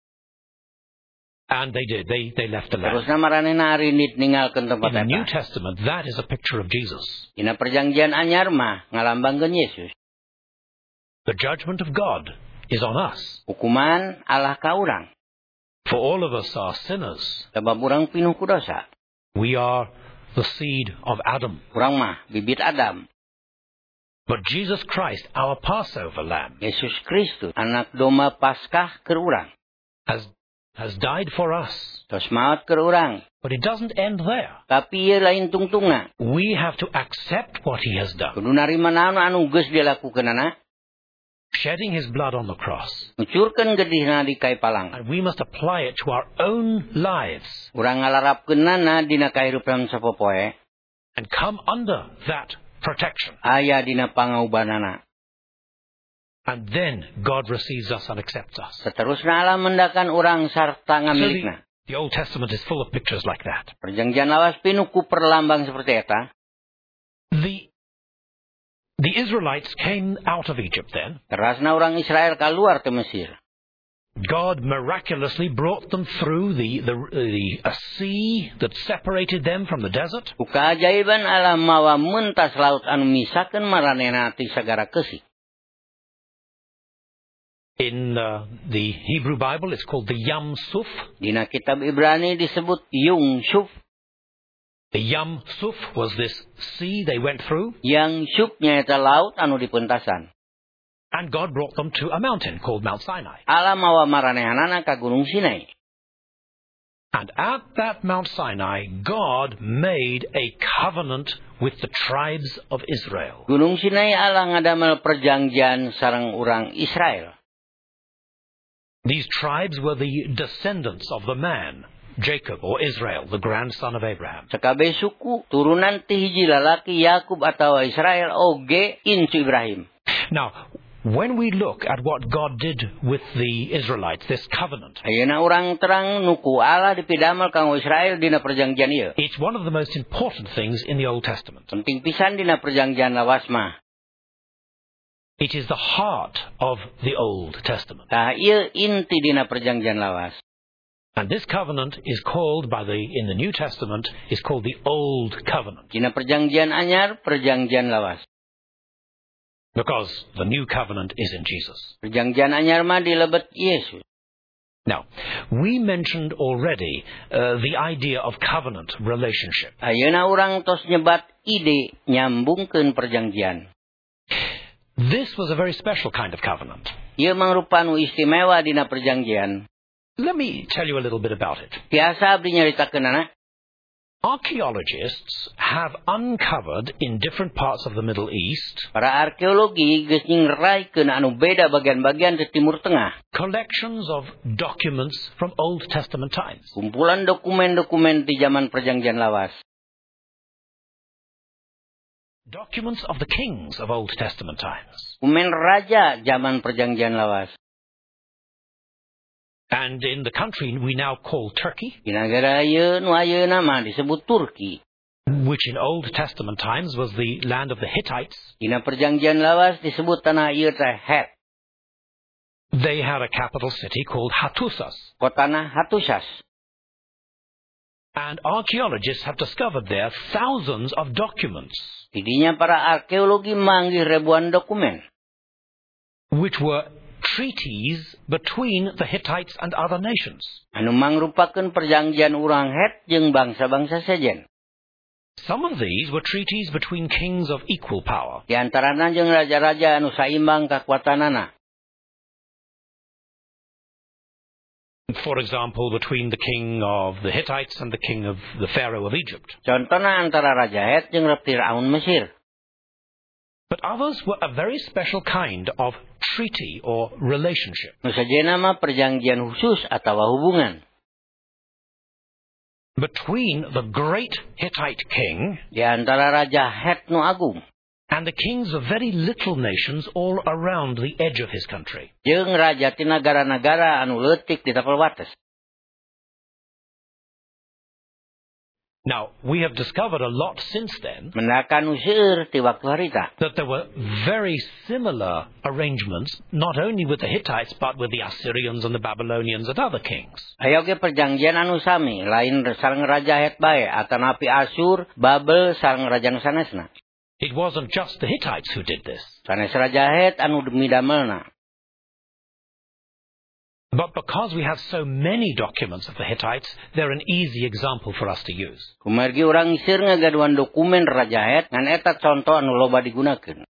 Speaker 1: And they did. They left the land.
Speaker 2: Terusna maranehna arinit ninggalkeun tempat
Speaker 1: In the New
Speaker 2: eta.
Speaker 1: Testament, that is a picture of Jesus.
Speaker 2: Dina perjanjian anyar mah ngalambangkeun Yesus.
Speaker 1: The judgment of God is on us.
Speaker 2: Hukuman Allah ka urang.
Speaker 1: For all of us are sinners.
Speaker 2: Sebab urang pinuh ku dosa.
Speaker 1: We are the seed of Adam.
Speaker 2: Urang mah bibit Adam.
Speaker 1: But Jesus Christ, our Passover lamb,
Speaker 2: Yesus Kristus, anak domba Paskah keur urang.
Speaker 1: has died for us.
Speaker 2: Tos maot keur urang.
Speaker 1: But it doesn't end there.
Speaker 2: Tapi ieu lain tungtungna.
Speaker 1: We have to accept what he has done.
Speaker 2: Kudu narima naon anu geus dilakukeunana.
Speaker 1: Shedding his blood on the cross.
Speaker 2: Ngucurkeun gedihna di kai palang.
Speaker 1: And we must apply it to our own lives.
Speaker 2: Urang ngalarapkeunana dina kahirupan sapopoe.
Speaker 1: And come under that protection.
Speaker 2: Aya dina pangaubanana.
Speaker 1: And then God receives us and accepts us.
Speaker 2: Saterusna Allah mendakan urang sarta ngamilikna.
Speaker 1: The Old Testament is full of pictures like that.
Speaker 2: Perjanjian lawas pinuh ku perlambang seperti eta.
Speaker 1: The Israelites came out of Egypt then.
Speaker 2: Terasna urang Israel kaluar te Mesir.
Speaker 1: God miraculously brought them through a sea that separated them from the desert.
Speaker 2: Ku kaajaiban Allah mawa mentas laut anu misakeun maranehna ti sagara keusik.
Speaker 1: In the Hebrew Bible, it's called the Yam Suf.
Speaker 2: Dina kitab Ibrani disebut Yung Suf.
Speaker 1: The Yam Suf was this sea they went through.
Speaker 2: Yang Suf nyaeta laut anu dipentasan.
Speaker 1: And God brought them to a mountain called Mount Sinai.
Speaker 2: Allah mawa maranehanana ka Gunung Sinai.
Speaker 1: And at that Mount Sinai, God made a covenant with the tribes of Israel.
Speaker 2: Gunung Sinai Allah ngadamel perjanjian sareng urang Israel.
Speaker 1: These tribes were the descendants of the man, Jacob or Israel, the grandson of Abraham.
Speaker 2: Sakabeh suku turunan ti hiji lalaki Yakub atawa Israel oge incu Ibrahim.
Speaker 1: Now, when we look at what God did with the Israelites, this covenant,
Speaker 2: Ayeuna urang terang nuku Allah dipidamel kanggo Israel dina perjanjian ieu.
Speaker 1: it's one of the most important things in the Old Testament.
Speaker 2: Penting pisan dina perjanjian lawas mah.
Speaker 1: It is the heart of the Old Testament.
Speaker 2: Tah ieu inti dina perjanjian lawas.
Speaker 1: And this covenant is called in the New Testament, is called the Old Covenant.
Speaker 2: Dina perjanjian anyar, perjanjian lawas.
Speaker 1: Because the new covenant is in Jesus.
Speaker 2: Perjanjian anyar mah dilebet Yesus.
Speaker 1: Now, we mentioned already the idea of covenant relationship.
Speaker 2: Ayeuna urang tos nyebat ide nyambungkeun perjanjian.
Speaker 1: This was a very special kind of covenant.
Speaker 2: Ieu mangrupa nu istimewa dina perjanjian.
Speaker 1: Let me tell you a little bit about it.
Speaker 2: Tiasa abdi nyaritakeunana.
Speaker 1: Archaeologists have uncovered in different parts of the Middle East
Speaker 2: Para arkeologi geus nyingeraikeun anu beda bagian-bagian di Timur Tengah.
Speaker 1: collections of documents from Old Testament times.
Speaker 2: Kumpulan dokumen-dokumen di zaman perjanjian lawas.
Speaker 1: Documents of the kings of Old Testament times.
Speaker 2: Dokumen raja zaman perjanjian lawas.
Speaker 1: And in the country we now call Turkey,
Speaker 2: Di negara ieu nu ayeuna mah disebut Turki.
Speaker 1: which in Old Testament times was the land of the Hittites,
Speaker 2: Dina perjanjian lawas disebut tanah ieu teh Het.
Speaker 1: they had a capital city called Hattusas.
Speaker 2: Kotana Hattusas.
Speaker 1: And archaeologists have discovered there thousands of documents
Speaker 2: Didinya para arkeologi manggih ribuan dokumen.
Speaker 1: which were treaties between the Hittites and other nations.
Speaker 2: Anu mangrupakeun perjanjian urang Het jeung bangsa-bangsa sejen.
Speaker 1: Some of these were treaties between kings of equal power.
Speaker 2: Di antarana jeung raja-raja anu saimbang kakuatanana.
Speaker 1: For example, between the king of the Hittites and the king of the Pharaoh of Egypt.
Speaker 2: Contona antara Raja Het jeung Firaun Mesir.
Speaker 1: But others were a very special kind of treaty or relationship.
Speaker 2: Nu sajena mah perjanjian khusus atawa hubungan.
Speaker 1: Between the great Hittite king
Speaker 2: Di antara Raja Het nu agung
Speaker 1: and the kings of very little nations all around the edge of his country.
Speaker 2: jeung raja ti nagara-nagara anu leutik di tapal wates.
Speaker 1: Now, we have discovered a lot since then
Speaker 2: Mendakan nu seueur ti waktu harita.
Speaker 1: that there were very similar arrangements, not only with the Hittites, but with the Assyrians and the Babylonians and other kings.
Speaker 2: Aya ge perjanjian anu sami, lain sareng Raja Het bae, atanapi Asyur, Babel sareng raja nu sanesna.
Speaker 1: It wasn't just the Hittites who did this.
Speaker 2: Sanes Raja Het anu midamelna.
Speaker 1: But because we have so many documents of the Hittites, they're an easy example for us to use.
Speaker 2: Kumargi urang isir ngagaduan dokumen Raja Het ngan eta contoh anu loba digunakeun.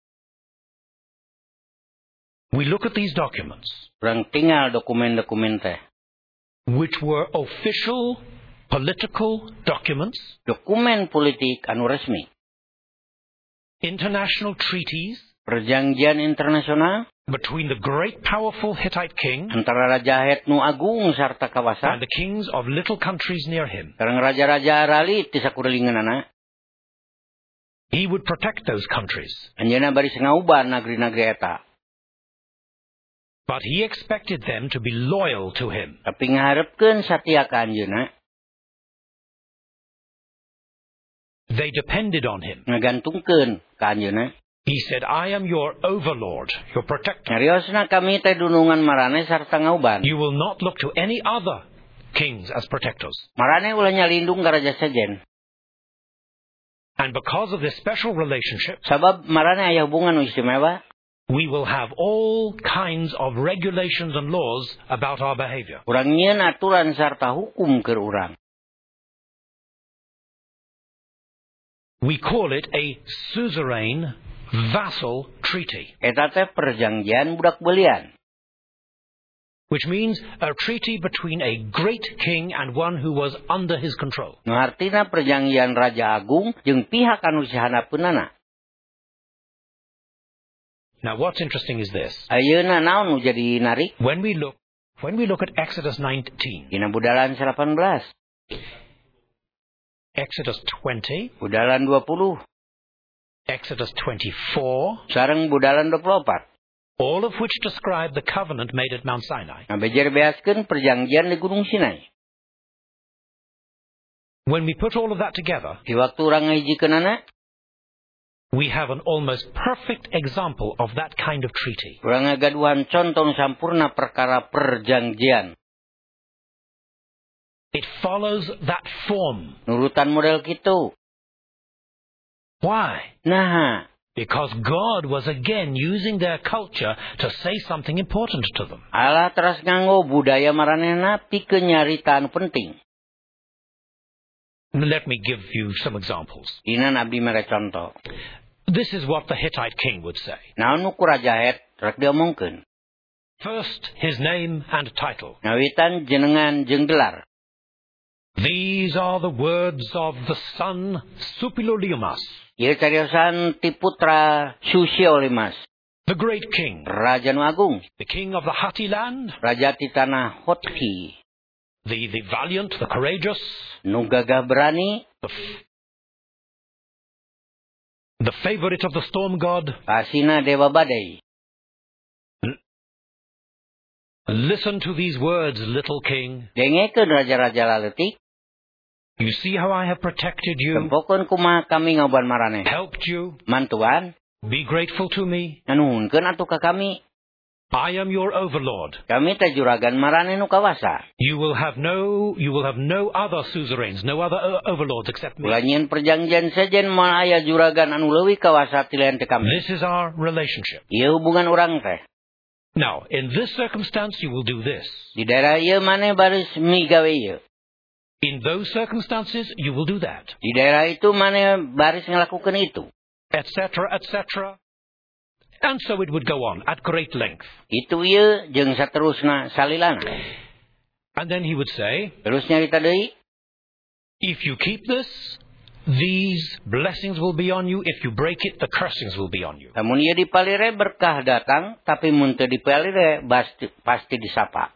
Speaker 1: We look at these documents,
Speaker 2: Urang tinggal dokumen-dokumen teh.
Speaker 1: which were official political documents,
Speaker 2: Dokumen politik anu resmi.
Speaker 1: international treaties
Speaker 2: Perjanjian internasional
Speaker 1: between the great powerful Hittite king
Speaker 2: antara Raja Het nu agung sarta
Speaker 1: and
Speaker 2: kawasa
Speaker 1: the kings of little countries near him.
Speaker 2: sareng raja-raja arali ti sakurelingeunana.
Speaker 1: He would protect those countries,
Speaker 2: Anjeunna bari ngaubar negeri-negeri eta.
Speaker 1: but he expected them to be loyal to him.
Speaker 2: Tapi ngaharepkeun satia ka anjeunna,
Speaker 1: They depended on him.
Speaker 2: ngagantungkeun ka anjeunna.
Speaker 1: He said, I am your overlord, your protector.
Speaker 2: Ngariosna kami teh dunungan marane sarta ngauban.
Speaker 1: You will not look to any other kings as protectors.
Speaker 2: Marane ulah nyalindung ka raja sejen.
Speaker 1: And because of this special relationship,
Speaker 2: Sabab marane aya hubungan nu istimewa,
Speaker 1: we will have all kinds of regulations and laws about our behavior.
Speaker 2: Urang nyieun aturan sarta hukum keur urang.
Speaker 1: We call it a suzerain vassal treaty,
Speaker 2: Eta teh perjanjian budak beulian.
Speaker 1: which means a treaty between a great king and one who was under his control.
Speaker 2: Nu artina perjanjian Raja Agung jeung pihak anu sihanapeunana.
Speaker 1: Now what's interesting is this.
Speaker 2: Ayeuna naon nu jadi narik?
Speaker 1: When we look at Exodus 19,
Speaker 2: Dina budalan 18,
Speaker 1: Exodus 20,
Speaker 2: budalan 20,
Speaker 1: Exodus 24,
Speaker 2: sareng budalan 24.
Speaker 1: all of which describe the covenant made at Mount Sinai.
Speaker 2: Nah, bejer beaskeun perjanjian di Gunung Sinai.
Speaker 1: When we put all of that together,
Speaker 2: Di waktu urang ngahijikeunana,
Speaker 1: we have an almost perfect example of that kind of treaty.
Speaker 2: urang ngagaduhan contoh nu sampurna perkara perjanjian.
Speaker 1: It follows that form.
Speaker 2: Nurutan model kitu.
Speaker 1: Why?
Speaker 2: Nah,
Speaker 1: Because God was again using their culture to say something important to them.
Speaker 2: Allah teras nganggo budaya maranehna pikeun nyarita anu penting.
Speaker 1: Let me give you some examples.
Speaker 2: Dina abdi mere contoh.
Speaker 1: This is what the Hittite king would say.
Speaker 2: Naon nu ku Raja Het rek diomongkeun.
Speaker 1: First, his name and title.
Speaker 2: Ngawitan jenengan jeung gelar.
Speaker 1: These are the words of the son Supilolimas,
Speaker 2: Ieu cariosan ti putra Susiolimas,
Speaker 1: the great king,
Speaker 2: Raja nu agung,
Speaker 1: the king of the Hatti land,
Speaker 2: Raja ti tanah Hothi,
Speaker 1: the valiant, the courageous,
Speaker 2: nu gagah berani,
Speaker 1: the favorite of the storm god.
Speaker 2: pasina dewa badai.
Speaker 1: Listen to these words, little king.
Speaker 2: Dengekeun raja-raja laletik,
Speaker 1: You see how I have protected you,
Speaker 2: tempokeun kumaha kami ngaban maraneh.
Speaker 1: helped you.
Speaker 2: Mantuan,
Speaker 1: Be grateful to me.
Speaker 2: nganuhunkeun atuh ka kami.
Speaker 1: I am your overlord.
Speaker 2: Kami teh juragan maraneh nu kawasa.
Speaker 1: You will have no other suzerains, no other overlords except me.
Speaker 2: Ulah nyieun perjanjian sejen moal aya juragan anu leuwih kawasa ti lain teh kami.
Speaker 1: This is our relationship.
Speaker 2: Ieu hubungan urang teh.
Speaker 1: Now, in this circumstance, you will do this.
Speaker 2: Di daerah ieu maneh baris migawe ieu.
Speaker 1: In those circumstances, you will do that.
Speaker 2: Di daerah itu maneh baris ngelakukeun itu.
Speaker 1: Etc., etc. And so it would go on at great length.
Speaker 2: Itu ieu jeung saterusna salilana.
Speaker 1: And then he would say,
Speaker 2: Terus nyarita deui,
Speaker 1: if you keep this, these blessings will be on you. If you break it, the cursings will be on you.
Speaker 2: lamun ieu dipalire berkah datang, tapi mun teu dipalire pasti disapa.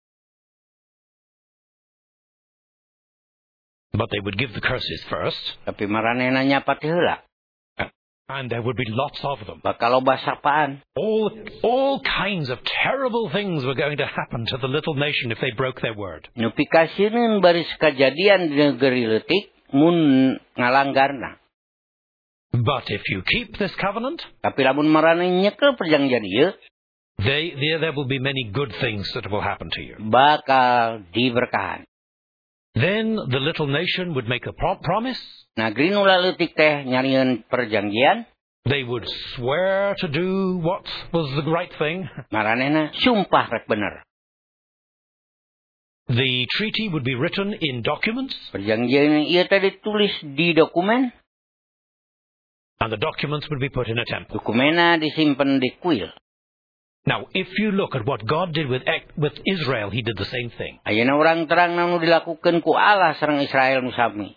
Speaker 1: But they would give the curses first,
Speaker 2: Tapi maranehna nyapa ti heula.
Speaker 1: and there would be lots of them.
Speaker 2: Bakal loba sapaan.
Speaker 1: All kinds of terrible things were going to happen to the little nation if they broke their word.
Speaker 2: Nu pikasieun baris kajadian di negeri leutik mun ngalanggarna.
Speaker 1: But if you keep this covenant,
Speaker 2: Tapi lamun maraneh nyekel perjanjian ieu,
Speaker 1: there will be many good things that will happen to you.
Speaker 2: bakal diberkahan.
Speaker 1: Then the little nation would make a promise.
Speaker 2: Nagri nu leutik teh nyarieun perjanjian,
Speaker 1: They would swear to do what was the right thing.
Speaker 2: maranehna sumpah rek bener.
Speaker 1: The treaty would be written in documents,
Speaker 2: Perjanjian ieu teh ditulis di dokumen,
Speaker 1: and the documents would be put in a temple.
Speaker 2: dokumenna disimpen di kuil.
Speaker 1: Now, if you look at what God did with Israel, He did the same thing.
Speaker 2: Ayeuna urang terang nu dilakukeun ku Allah sareng Israel nu sami.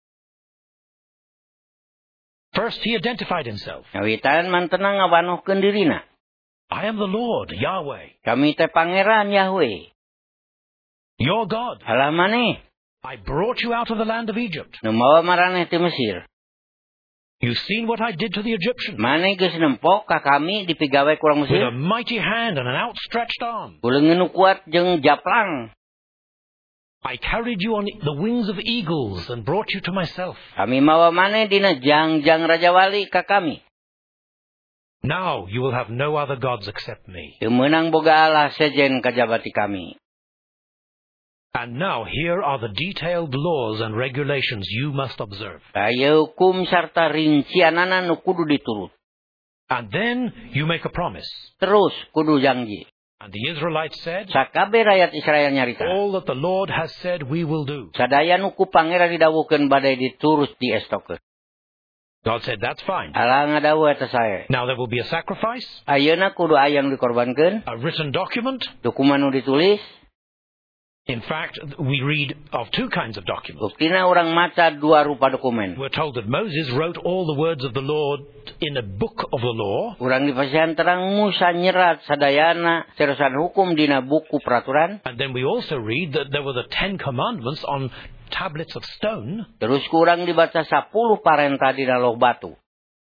Speaker 1: First, He identified Himself.
Speaker 2: Ngawitan mantenang ngawanohkeun dirina.
Speaker 1: I am the Lord, Yahweh,
Speaker 2: Kami teh pangeran Yahweh,
Speaker 1: your God.
Speaker 2: Allah maneh
Speaker 1: I brought you out of the land of Egypt.
Speaker 2: nu mawa maraneh ti Mesir.
Speaker 1: You've seen what I did to the Egyptians
Speaker 2: Maneh geus nempok ka kami dipigawe ku urang
Speaker 1: with a
Speaker 2: Mesir.
Speaker 1: mighty hand and an outstretched arm.
Speaker 2: Kuleungeun nu kuat jeung japlang.
Speaker 1: I carried you on the wings of eagles and brought you to myself.
Speaker 2: Kami mawa maneh dina jangjang Raja Wali ka kami.
Speaker 1: Now you will have no other gods except me.
Speaker 2: Teu meunang boga Allah sejen kajabati kami.
Speaker 1: And now here are the detailed laws and regulations you must observe.
Speaker 2: Aya hukum sarta rincianana nu kudu diturut.
Speaker 1: And then you make a promise.
Speaker 2: Terus kudu janji.
Speaker 1: And the Israelites said,
Speaker 2: Sakabe rakyat Israel nyarita.
Speaker 1: all that the Lord has said we will do.
Speaker 2: Sadaya nu ku pangeran didawukeun badai diturus diestokeun.
Speaker 1: God said, that's fine.
Speaker 2: Allah ngadawu eta sae.
Speaker 1: Now there will be a sacrifice,
Speaker 2: Ayeuna kudu aya nu dikorbankeun,
Speaker 1: a written document.
Speaker 2: dokumen nu ditulis.
Speaker 1: In fact, we read of two kinds of documents.
Speaker 2: Buktina urang maca dua rupa dokumen.
Speaker 1: We're told that Moses wrote all the words of the Lord in a book of the law.
Speaker 2: Urang dipasihan terang Musa nyerat sadayana serosan hukum dina buku peraturan.
Speaker 1: And then we also read that there were the 10 commandments on tablets of stone.
Speaker 2: Terus kurang dibaca 10 parentah dina loh batu.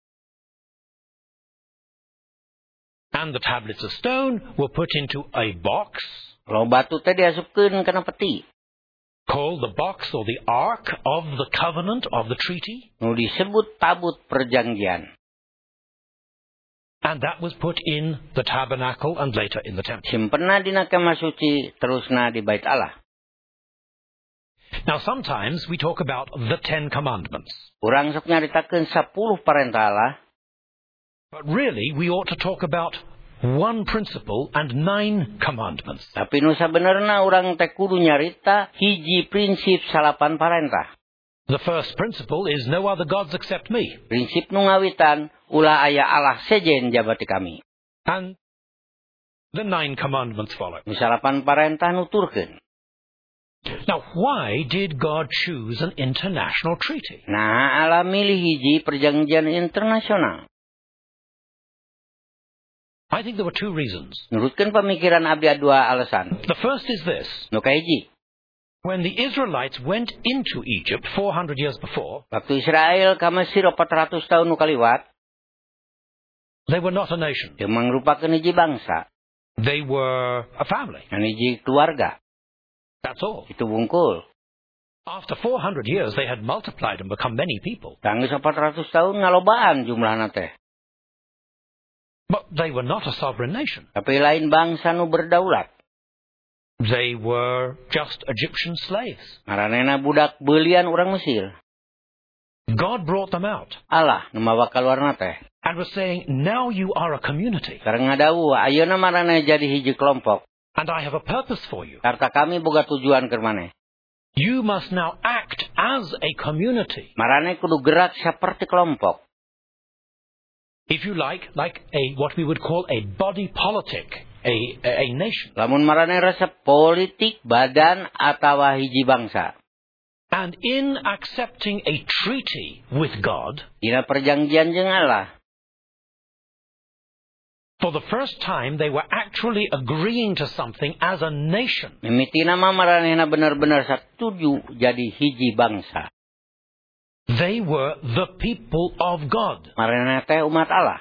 Speaker 1: And the tablets of stone were put into a box
Speaker 2: Loh batu teh diasupkeun kana peti.
Speaker 1: called the box or the ark of the covenant of the treaty.
Speaker 2: Nu disebut tabut perjanjian.
Speaker 1: And that was put in the tabernacle and later in the temple.
Speaker 2: Simpenna dina kemah suci, terusna di bait Allah.
Speaker 1: Now sometimes we talk about the 10 commandments.
Speaker 2: Urang sok nyaritakeun 10 parentah Allah.
Speaker 1: But really we ought to talk about one principle and 9 commandments.
Speaker 2: Tapi nu sabenerna urang teh kudu nyarita hiji prinsip 8 parentah.
Speaker 1: The first principle is no other gods except me.
Speaker 2: Prinsip nu ngawitan ulah aya Allah sejen jabati kami.
Speaker 1: And the 9 commandments follow.
Speaker 2: Nu 8 parentah nuturkeun.
Speaker 1: Now, why did God choose an international treaty?
Speaker 2: Nah, Allah milih hiji perjanjian internasional.
Speaker 1: I think there were 2 reasons.
Speaker 2: Nurutkeun pamikiran abdi dua alasan.
Speaker 1: The first is this.
Speaker 2: Nu kahiji,
Speaker 1: When the Israelites went into Egypt 400 years before,
Speaker 2: waktu Israel ka Mesir 400 tahun nu kaliwat,
Speaker 1: they were not a nation.
Speaker 2: teu mangrupakeun hiji bangsa,
Speaker 1: They were a family.
Speaker 2: ngan hiji keluarga.
Speaker 1: That's all.
Speaker 2: Itu bungkul.
Speaker 1: After 400 years, they had multiplied and become many people.
Speaker 2: Tanggeus 400 tahun ngalobaan jumlahna teh.
Speaker 1: But they were not a sovereign nation.
Speaker 2: Tapi lain bangsa nu berdaulat.
Speaker 1: They were just Egyptian slaves.
Speaker 2: Maranehna budak beulian urang Mesir.
Speaker 1: God brought them out
Speaker 2: Allah nu mawa kaluarna teh.
Speaker 1: and was saying, now you are a community,
Speaker 2: Kareng ngadawu ayeuna maraneh jadi hiji kelompok.
Speaker 1: and I have a purpose for you.
Speaker 2: Karta kami boga tujuan keur maneh.
Speaker 1: You must now act as a community.
Speaker 2: Maraneh kudu gerak saperti kelompok.
Speaker 1: If you like what we would call a body politic, a nation.
Speaker 2: Lamun maraneh resep politik badan atawa hiji bangsa.
Speaker 1: And in accepting a treaty with God,
Speaker 2: Dina perjanjian jeung Allah,
Speaker 1: for the first time they were actually agreeing to something as a nation.
Speaker 2: mimitina mah maranehna bener-bener satuju jadi hiji bangsa.
Speaker 1: They were the people of God.
Speaker 2: Maranehna teh umat Allah.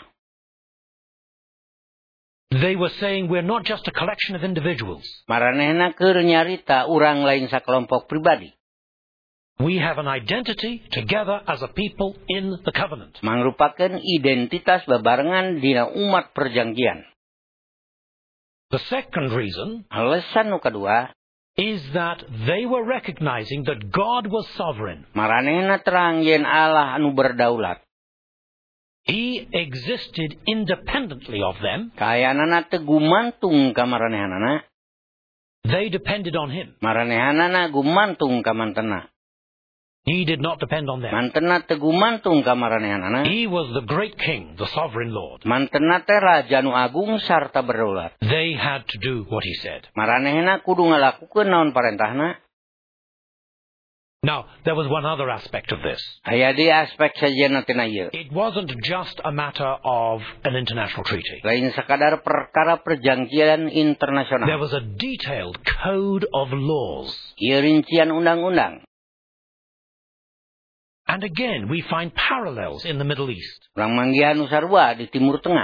Speaker 1: They were saying we're not just a collection of individuals.
Speaker 2: Maranehna keur nyarita urang lain sakelompok pribadi.
Speaker 1: We have an identity together as a people in the covenant.
Speaker 2: Mangrupakeun identitas babarengan dina umat perjanjian.
Speaker 1: The second reason
Speaker 2: Alasan nu kadua,
Speaker 1: is that they were recognizing that God was sovereign.
Speaker 2: maranehna terang yen Allah anu berdaulat.
Speaker 1: He existed independently of them.
Speaker 2: Kahayanana teu gumantung ka maranehanana.
Speaker 1: They depended on him.
Speaker 2: Maranehanana gumantung ka mantenna.
Speaker 1: He did not depend on them.
Speaker 2: Mantenna teu gumantung ka maranehanana.
Speaker 1: He was the great king, the sovereign Lord.
Speaker 2: Mantenna teh raja nu agung sarta berdaulat.
Speaker 1: They had to do what he said.
Speaker 2: Maranehna kudu ngalakukeun naon parentahna.
Speaker 1: Now, there was one other aspect of this.
Speaker 2: Aya di aspek sajana tina ieu.
Speaker 1: It wasn't just a matter of an international treaty.
Speaker 2: Lain sakadar perkara perjanjian
Speaker 1: There
Speaker 2: internasional.
Speaker 1: was a detailed code of laws.
Speaker 2: Ieu rincian undang-undang.
Speaker 1: And again, we find parallels in the Middle East,
Speaker 2: Urang manggihan nu sarua di Timur Tengah.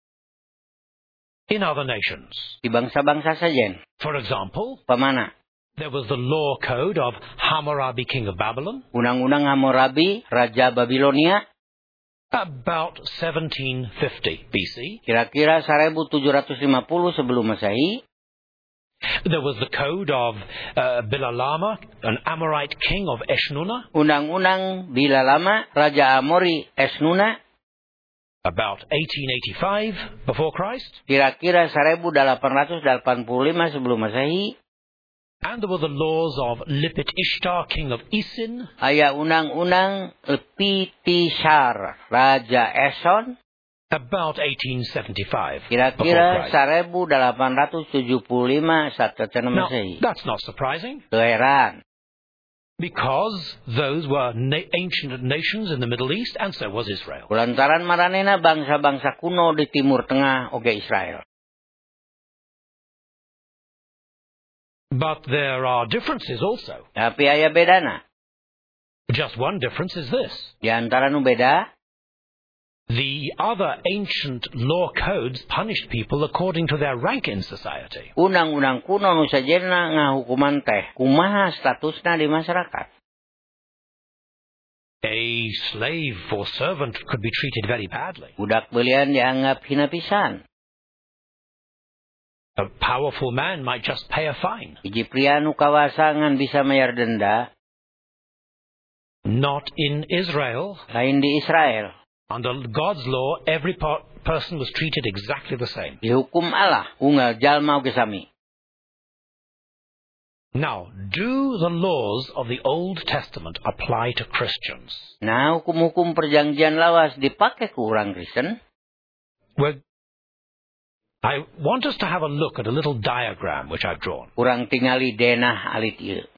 Speaker 1: in other nations.
Speaker 2: Di bangsa-bangsa sajen.
Speaker 1: For example,
Speaker 2: Pamana?
Speaker 1: there was the law code of Hammurabi, king of Babylon,
Speaker 2: Undang-undang Hammurabi, Raja Babilonia.
Speaker 1: about 1750 BC.
Speaker 2: Kira-kira 1750 sebelum Masehi.
Speaker 1: There was the code of Bilalama, an Amorite king of Eshnunna,
Speaker 2: Undang-undang Bilalama, Raja Amori Esnuna.
Speaker 1: about 1885 before Christ.
Speaker 2: Kira-kira 1885 sebelum Masehi.
Speaker 1: And there were the laws of Lipit Ishtar, king of Isin.
Speaker 2: Aya undang-undang Lepitishar, Raja Eson.
Speaker 1: About 1875
Speaker 2: Kira-kira
Speaker 1: before Christ.
Speaker 2: 1875 saat
Speaker 1: Now,
Speaker 2: Masehi.
Speaker 1: that's not surprising,
Speaker 2: Teu heran.
Speaker 1: because those were ancient nations in the Middle East, and so was Israel.
Speaker 2: Kulantaran maranena bangsa-bangsa kuno di Timur Tengah oge Israel.
Speaker 1: But there are differences also.
Speaker 2: Tapi aya bedana.
Speaker 1: Just one difference is this.
Speaker 2: Di antara nu beda,
Speaker 1: The other ancient law codes punished people according to their rank in society.
Speaker 2: undang-undang kuno nu sajenna ngahukuman teh kumaha statusna di masyarakat.
Speaker 1: A slave or servant could be treated very badly.
Speaker 2: Budak beulian dianggap hina pisan.
Speaker 1: A powerful man might just pay a fine.
Speaker 2: Hiji pria nu kawasa ngan bisa mayar denda,
Speaker 1: Not in Israel.
Speaker 2: lain di Israel.
Speaker 1: Under God's law, every person was treated exactly the same.
Speaker 2: Di hukum Allah, unggal jalma oge sami.
Speaker 1: Now, do the laws of the Old Testament apply to Christians?
Speaker 2: Nah, hukum-hukum perjanjian lawas dipake ku urang Kristen.
Speaker 1: Well, I want us to have a look at a little diagram which I've drawn.
Speaker 2: Urang tingali denah alit ieu.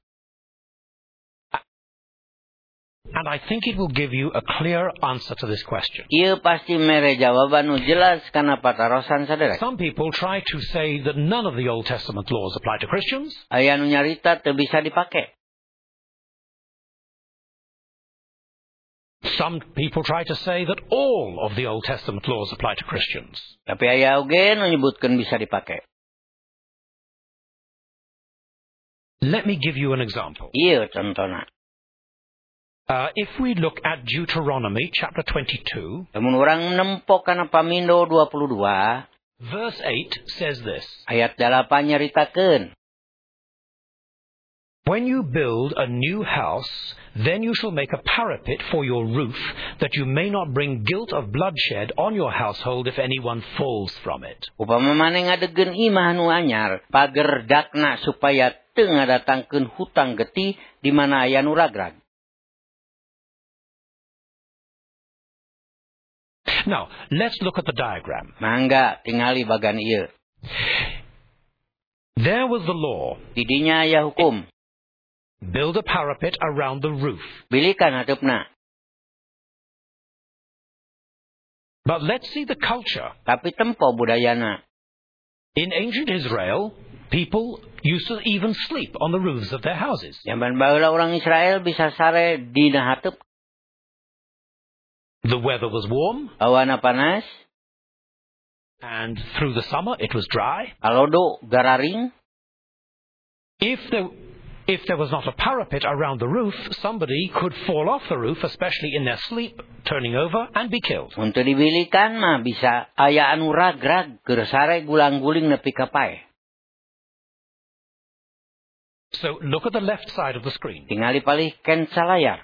Speaker 1: And I think it will give you a clear answer to this question.
Speaker 2: Ieu pasti mere jawaban nu jelas kana patarosan saderek.
Speaker 1: Some people try to say that none of the Old Testament laws apply to Christians.
Speaker 2: Aya nu nyarita teu bisa dipake.
Speaker 1: Some people try to say that all of the Old Testament laws apply to Christians.
Speaker 2: Tapi aya oge nu nyebutkeun bisa dipake.
Speaker 1: Let me give you an example.
Speaker 2: Ieu contona.
Speaker 1: If we look at Deuteronomy chapter 22,
Speaker 2: Lamun urang nempok kana Pamindo 22,
Speaker 1: verse 8 says this.
Speaker 2: ayat 8 nyaritakeun.
Speaker 1: When you build a new house, then you shall make a parapet for your roof, that you may not bring guilt of bloodshed on your household if anyone falls from it.
Speaker 2: Upama maneh ngadegkeun imah nu anyar, pagerdakna supaya teu ngadatangkeun hutang getih di mana aya nu ragrag.
Speaker 1: Now, let's look at the diagram.
Speaker 2: Mangga tingali bagan ieu.
Speaker 1: There was the law.
Speaker 2: Di dinya aya hukum.
Speaker 1: Build a parapet around the roof.
Speaker 2: Bilikan hateupna.
Speaker 1: But let's see the culture.
Speaker 2: Tapi tempo budayana.
Speaker 1: In ancient Israel, people used to even sleep on the roofs of their houses.
Speaker 2: Zaman baheula orang Israel bisa sare dina hateup.
Speaker 1: The weather was warm,
Speaker 2: Awana panas,
Speaker 1: and through the summer it was dry.
Speaker 2: alodo gararing.
Speaker 1: If there was not a parapet around the roof, somebody could fall off the roof, especially in their sleep, turning over, and be killed.
Speaker 2: Mun teu dibilikan mah bisa aya anu ragrag keur sare gulang-guling nepi ka paeh.
Speaker 1: So look at the left side of the screen.
Speaker 2: Tingali palihkeun salayar.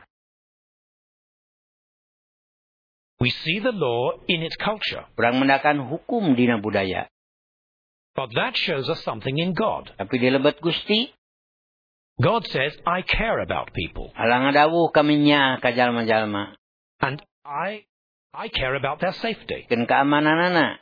Speaker 1: We see the law in its culture.
Speaker 2: Urang mendakan hukum dina budaya.
Speaker 1: But that shows us something in God.
Speaker 2: Tapi di lebet Gusti,
Speaker 1: God says, I care about people.
Speaker 2: Allah ngadawuh ka nya ka jalma-jalma.
Speaker 1: And I care about their safety.
Speaker 2: Keun keamananana.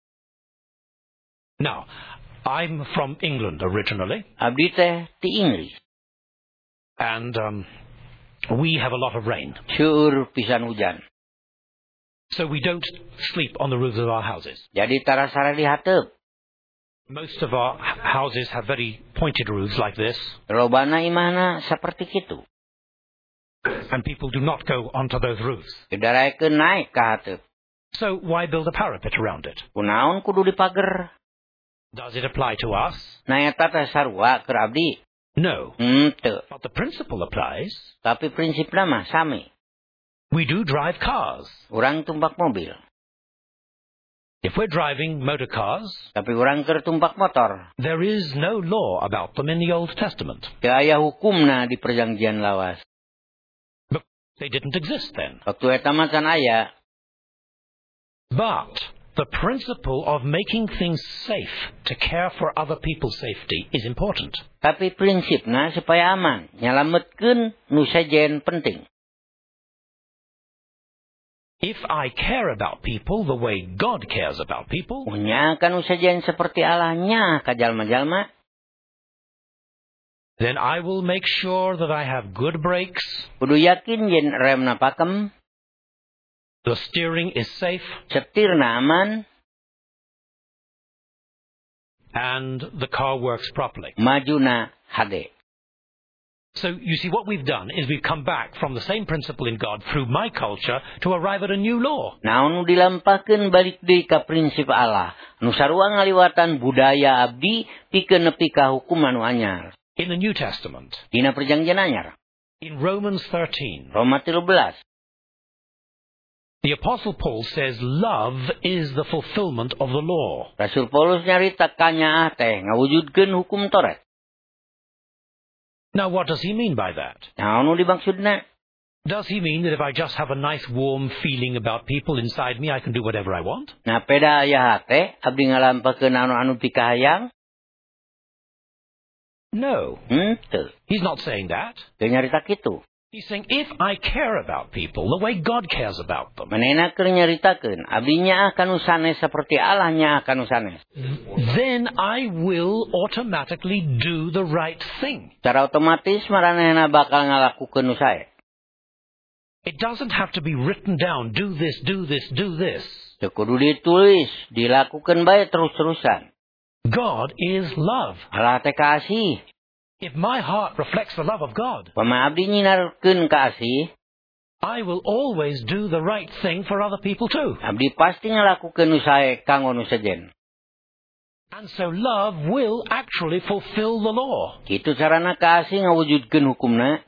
Speaker 1: Now, I'm from England originally.
Speaker 2: Abdi teh ti Inggris.
Speaker 1: And we have a lot of rain.
Speaker 2: Seueur pisan hujan.
Speaker 1: So we don't sleep on the roofs of our houses.
Speaker 2: Jadi tara sare di hateup.
Speaker 1: Most of our houses have very pointed roofs like this.
Speaker 2: Lobana imahna saperti kitu.
Speaker 1: And people do not go onto those roofs.
Speaker 2: Gedaraekeun naik ka hateup.
Speaker 1: So why build a parapet around it?
Speaker 2: Kunaon kudu dipager?
Speaker 1: Does it apply to us?
Speaker 2: Na eta teh sarua keur abdi.
Speaker 1: No.
Speaker 2: Henteu.
Speaker 1: But the principle applies.
Speaker 2: Tapi prinsipna mah sami.
Speaker 1: We do drive cars.
Speaker 2: Urang tumpak mobil.
Speaker 1: If we're driving motor cars,
Speaker 2: Tapi urang keur tumpak motor.
Speaker 1: there is no law about them in the Old Testament.
Speaker 2: Teu aya hukumna di perjanjian lawas.
Speaker 1: But they didn't exist then.
Speaker 2: Waktu eta mah can aya.
Speaker 1: But the principle of making things safe to care for other people's safety is important.
Speaker 2: Tapi prinsipna supaya aman, nyalametkeun nu sajen penting.
Speaker 1: If I care about people the way God cares about people,
Speaker 2: Nya kanu sajen seperti Allahnya ka jalma-jalma,
Speaker 1: then I will make sure that I have good brakes,
Speaker 2: kudu yakin yen remna pakem,
Speaker 1: the steering is safe,
Speaker 2: setirna aman,
Speaker 1: and the car works properly.
Speaker 2: majuna hade.
Speaker 1: So you see, what we've done is we've come back from the same principle in God through my culture to arrive at a new law.
Speaker 2: Naon nu dilampahkeun balik deui ka prinsip Allah, nu sarua ngaliwatan budaya abdi pikeun nepi ka hukum anu anyar.
Speaker 1: In the New Testament,
Speaker 2: Dina perjanjian anyar,
Speaker 1: in Romans 13,
Speaker 2: Roma 13.
Speaker 1: the Apostle Paul says love is the fulfillment of the law.
Speaker 2: Rasul Paulus nyarita kanyaah teh ngawujudkeun hukum Toret.
Speaker 1: Now, what does he mean by that?
Speaker 2: Naon nu dimaksudna?
Speaker 1: Does he mean that if I just have a nice warm feeling about people inside me, I can do whatever I want?
Speaker 2: Nah peda aya hate abdi ngalampahkeun anu pikahayang?
Speaker 1: No,
Speaker 2: Henteu.
Speaker 1: he's not saying that.
Speaker 2: Teu nyarita kitu.
Speaker 1: He's saying if I care about people the way God cares about them,
Speaker 2: Manehna keur nyaritakeun abdi nyaah kanu sanes saperti Allah nyaah kanu sanes.
Speaker 1: then I will automatically do the right thing.
Speaker 2: Secara otomatis maranehna bakal ngalakukeun nu sae.
Speaker 1: It doesn't have to be written down, do this, do this, do this.
Speaker 2: Teu kudu ditulis, dilakukeun bae terus-terusan.
Speaker 1: God is love.
Speaker 2: Allah teh kasih.
Speaker 1: If my heart reflects the love of God,
Speaker 2: Pama abdi nyinarkeun kasih,
Speaker 1: I will always do the right thing for other people too.
Speaker 2: abdi pasti ngalakukeun nu sae kanggo nu sejen.
Speaker 1: And so love will actually fulfill the law.
Speaker 2: Kitu carana kasih ngawujudkeun hukumna.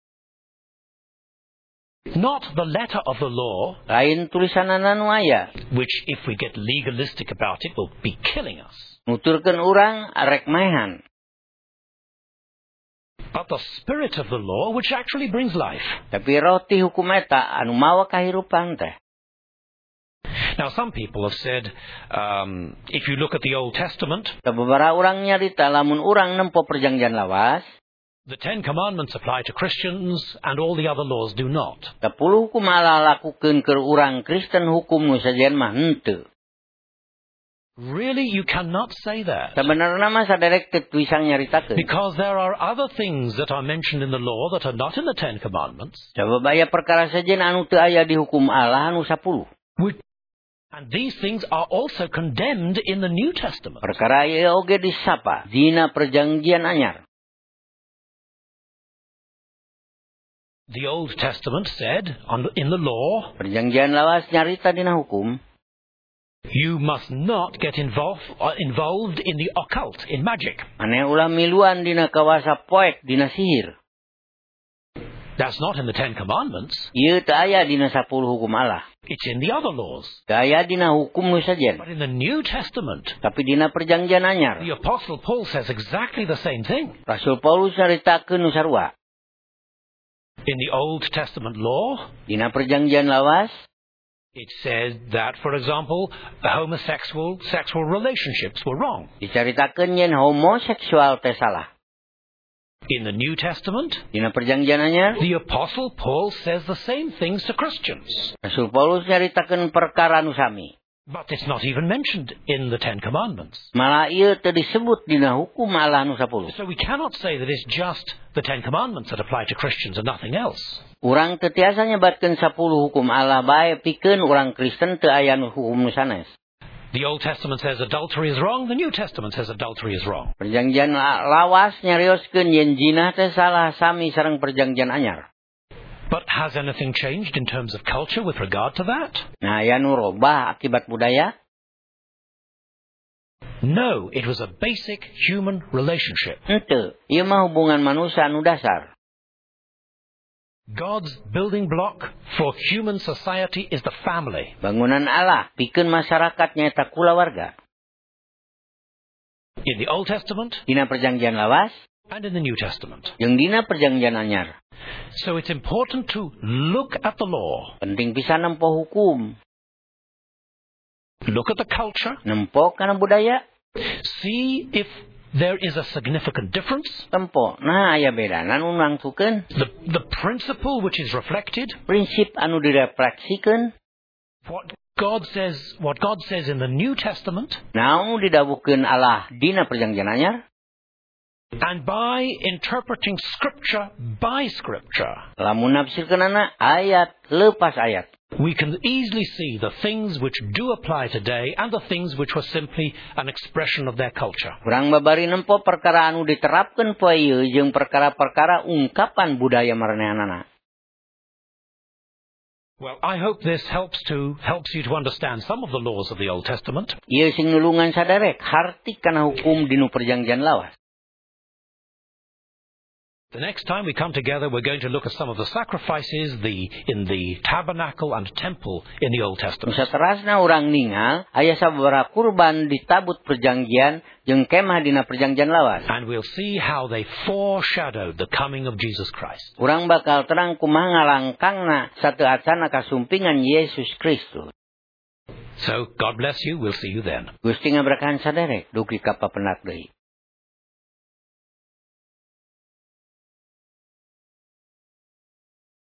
Speaker 1: Not the letter of the law,
Speaker 2: Lain tulisanana nu aya.
Speaker 1: which if we get legalistic about it will be killing us.
Speaker 2: Nuturkeun urang arek maehan.
Speaker 1: But the spirit of the law, which actually brings life.
Speaker 2: Tapi roh ti hukum eta anu mawa kahirupan teh.
Speaker 1: Now, some people have said, if you look at the Old Testament,
Speaker 2: Sababaraha urang nyarita lamun urang nempo perjanjian lawas,
Speaker 1: the Ten Commandments apply to Christians and all the other laws do not.
Speaker 2: 10 hukum Allah lakukeun keur urang Kristen hukum nu sajen mah henteu.
Speaker 1: Really, you cannot say that.
Speaker 2: Sabenerna mah saderek teu tulisang nyaritakeun.
Speaker 1: Because there are other things that are mentioned in the law that are not in the Ten Commandments.
Speaker 2: Sabab aya perkara sajen anu teu aya di hukum Allah anu 10.
Speaker 1: And these things are also condemned in the New Testament.
Speaker 2: Perkara ieu oge disapa dina perjanjian anyar.
Speaker 1: The Old Testament said in the law,
Speaker 2: Perjanjian lawas nyarita dina hukum,
Speaker 1: you must not get involved in the occult, in magic.
Speaker 2: maneh ulah miluan dina kawasa poek dina sihir.
Speaker 1: That's not in the Ten Commandments.
Speaker 2: Ieu teu aya dina 10 hukum Allah.
Speaker 1: It's in the other laws.
Speaker 2: Teu aya dina hukum nu sajen.
Speaker 1: But in the New Testament,
Speaker 2: Tapi dina perjanjian anyar,
Speaker 1: the Apostle Paul says exactly the same thing.
Speaker 2: Rasul Paulus nyaritakeun nu sarua.
Speaker 1: In the Old Testament law,
Speaker 2: Dina perjanjian lawas,
Speaker 1: it says that, for example, homosexual sexual relationships were wrong.
Speaker 2: dicaritakeun yen homoseksual teh salah.
Speaker 1: In the New Testament,
Speaker 2: Dina perjanjian anyar,
Speaker 1: the Apostle Paul says the same things to Christians.
Speaker 2: Rasul Paulus nyaritakeun perkara nu sami.
Speaker 1: But it's not even mentioned in the Ten Commandments.
Speaker 2: Malah ieu teu disebut dina hukum Allah nu 10.
Speaker 1: So we cannot say that it's just the Ten Commandments that apply to Christians and nothing else.
Speaker 2: Urang teu tiasa nyebatkeun 10 hukum Allah bae pikeun urang Kristen teu aya nu hukum nu sanes.
Speaker 1: The Old Testament says adultery is wrong. The New Testament says adultery is wrong.
Speaker 2: Perjanjian lawas nyarioskeun yen zina teh salah sami sareng perjanjian anyar.
Speaker 1: But has anything changed in terms of culture with regard to that?
Speaker 2: Nah, aya nu robah akibat budaya?
Speaker 1: No, it was a basic human relationship.
Speaker 2: Henteu, ieu mah hubungan manusia anu dasar.
Speaker 1: God's building block for human society is the family.
Speaker 2: Bangunan Allah pikeun masyarakat nyaeta kulawarga.
Speaker 1: In the Old Testament
Speaker 2: Dina perjanjian lawas
Speaker 1: and in the New Testament.
Speaker 2: jeung dina perjanjian anyar.
Speaker 1: So it's important to look at the law
Speaker 2: Penting pisan nempo hukum.
Speaker 1: look at the culture,
Speaker 2: Nempo kana budaya.
Speaker 1: see if there is a significant difference.
Speaker 2: Tempo. Nah, aya bedana nu nangtukeun.
Speaker 1: The principle which is reflected,
Speaker 2: Prinsip anu direfleksikeun.
Speaker 1: what God says in the New Testament,
Speaker 2: Naon didawuhkeun Allah dina perjanjian anyar.
Speaker 1: and by interpreting Scripture by Scripture,
Speaker 2: Lamun nafsirkeunana ayat leupas ayat.
Speaker 1: we can easily see the things which do apply today and the things which were simply an expression of their culture.
Speaker 2: Urang babari nempo perkara anu diterapkeun poe ieu jeung perkara-perkara ungkapan budaya maranehna.
Speaker 1: Well, I hope this helps you to understand some of the laws of the Old Testament.
Speaker 2: Ieu sing nulungan saderek harti kana hukum dinu perjanjian lawas.
Speaker 1: The next time we come together, we're going to look at some of the sacrifices in the tabernacle and temple in the Old Testament.
Speaker 2: Saterasna urang ningal aya sababaraha kurban di tabut perjanjian jeung kemah dina perjanjian lawas.
Speaker 1: And we'll see how they foreshadowed the coming of Jesus Christ.
Speaker 2: Urang bakal terang kumaha ngalangkangna sateuacan kasumpingan Yesus Kristus.
Speaker 1: So, God bless you. We'll see you then.
Speaker 2: Gusti ngaberkahan saderek dugi ka papendak deui.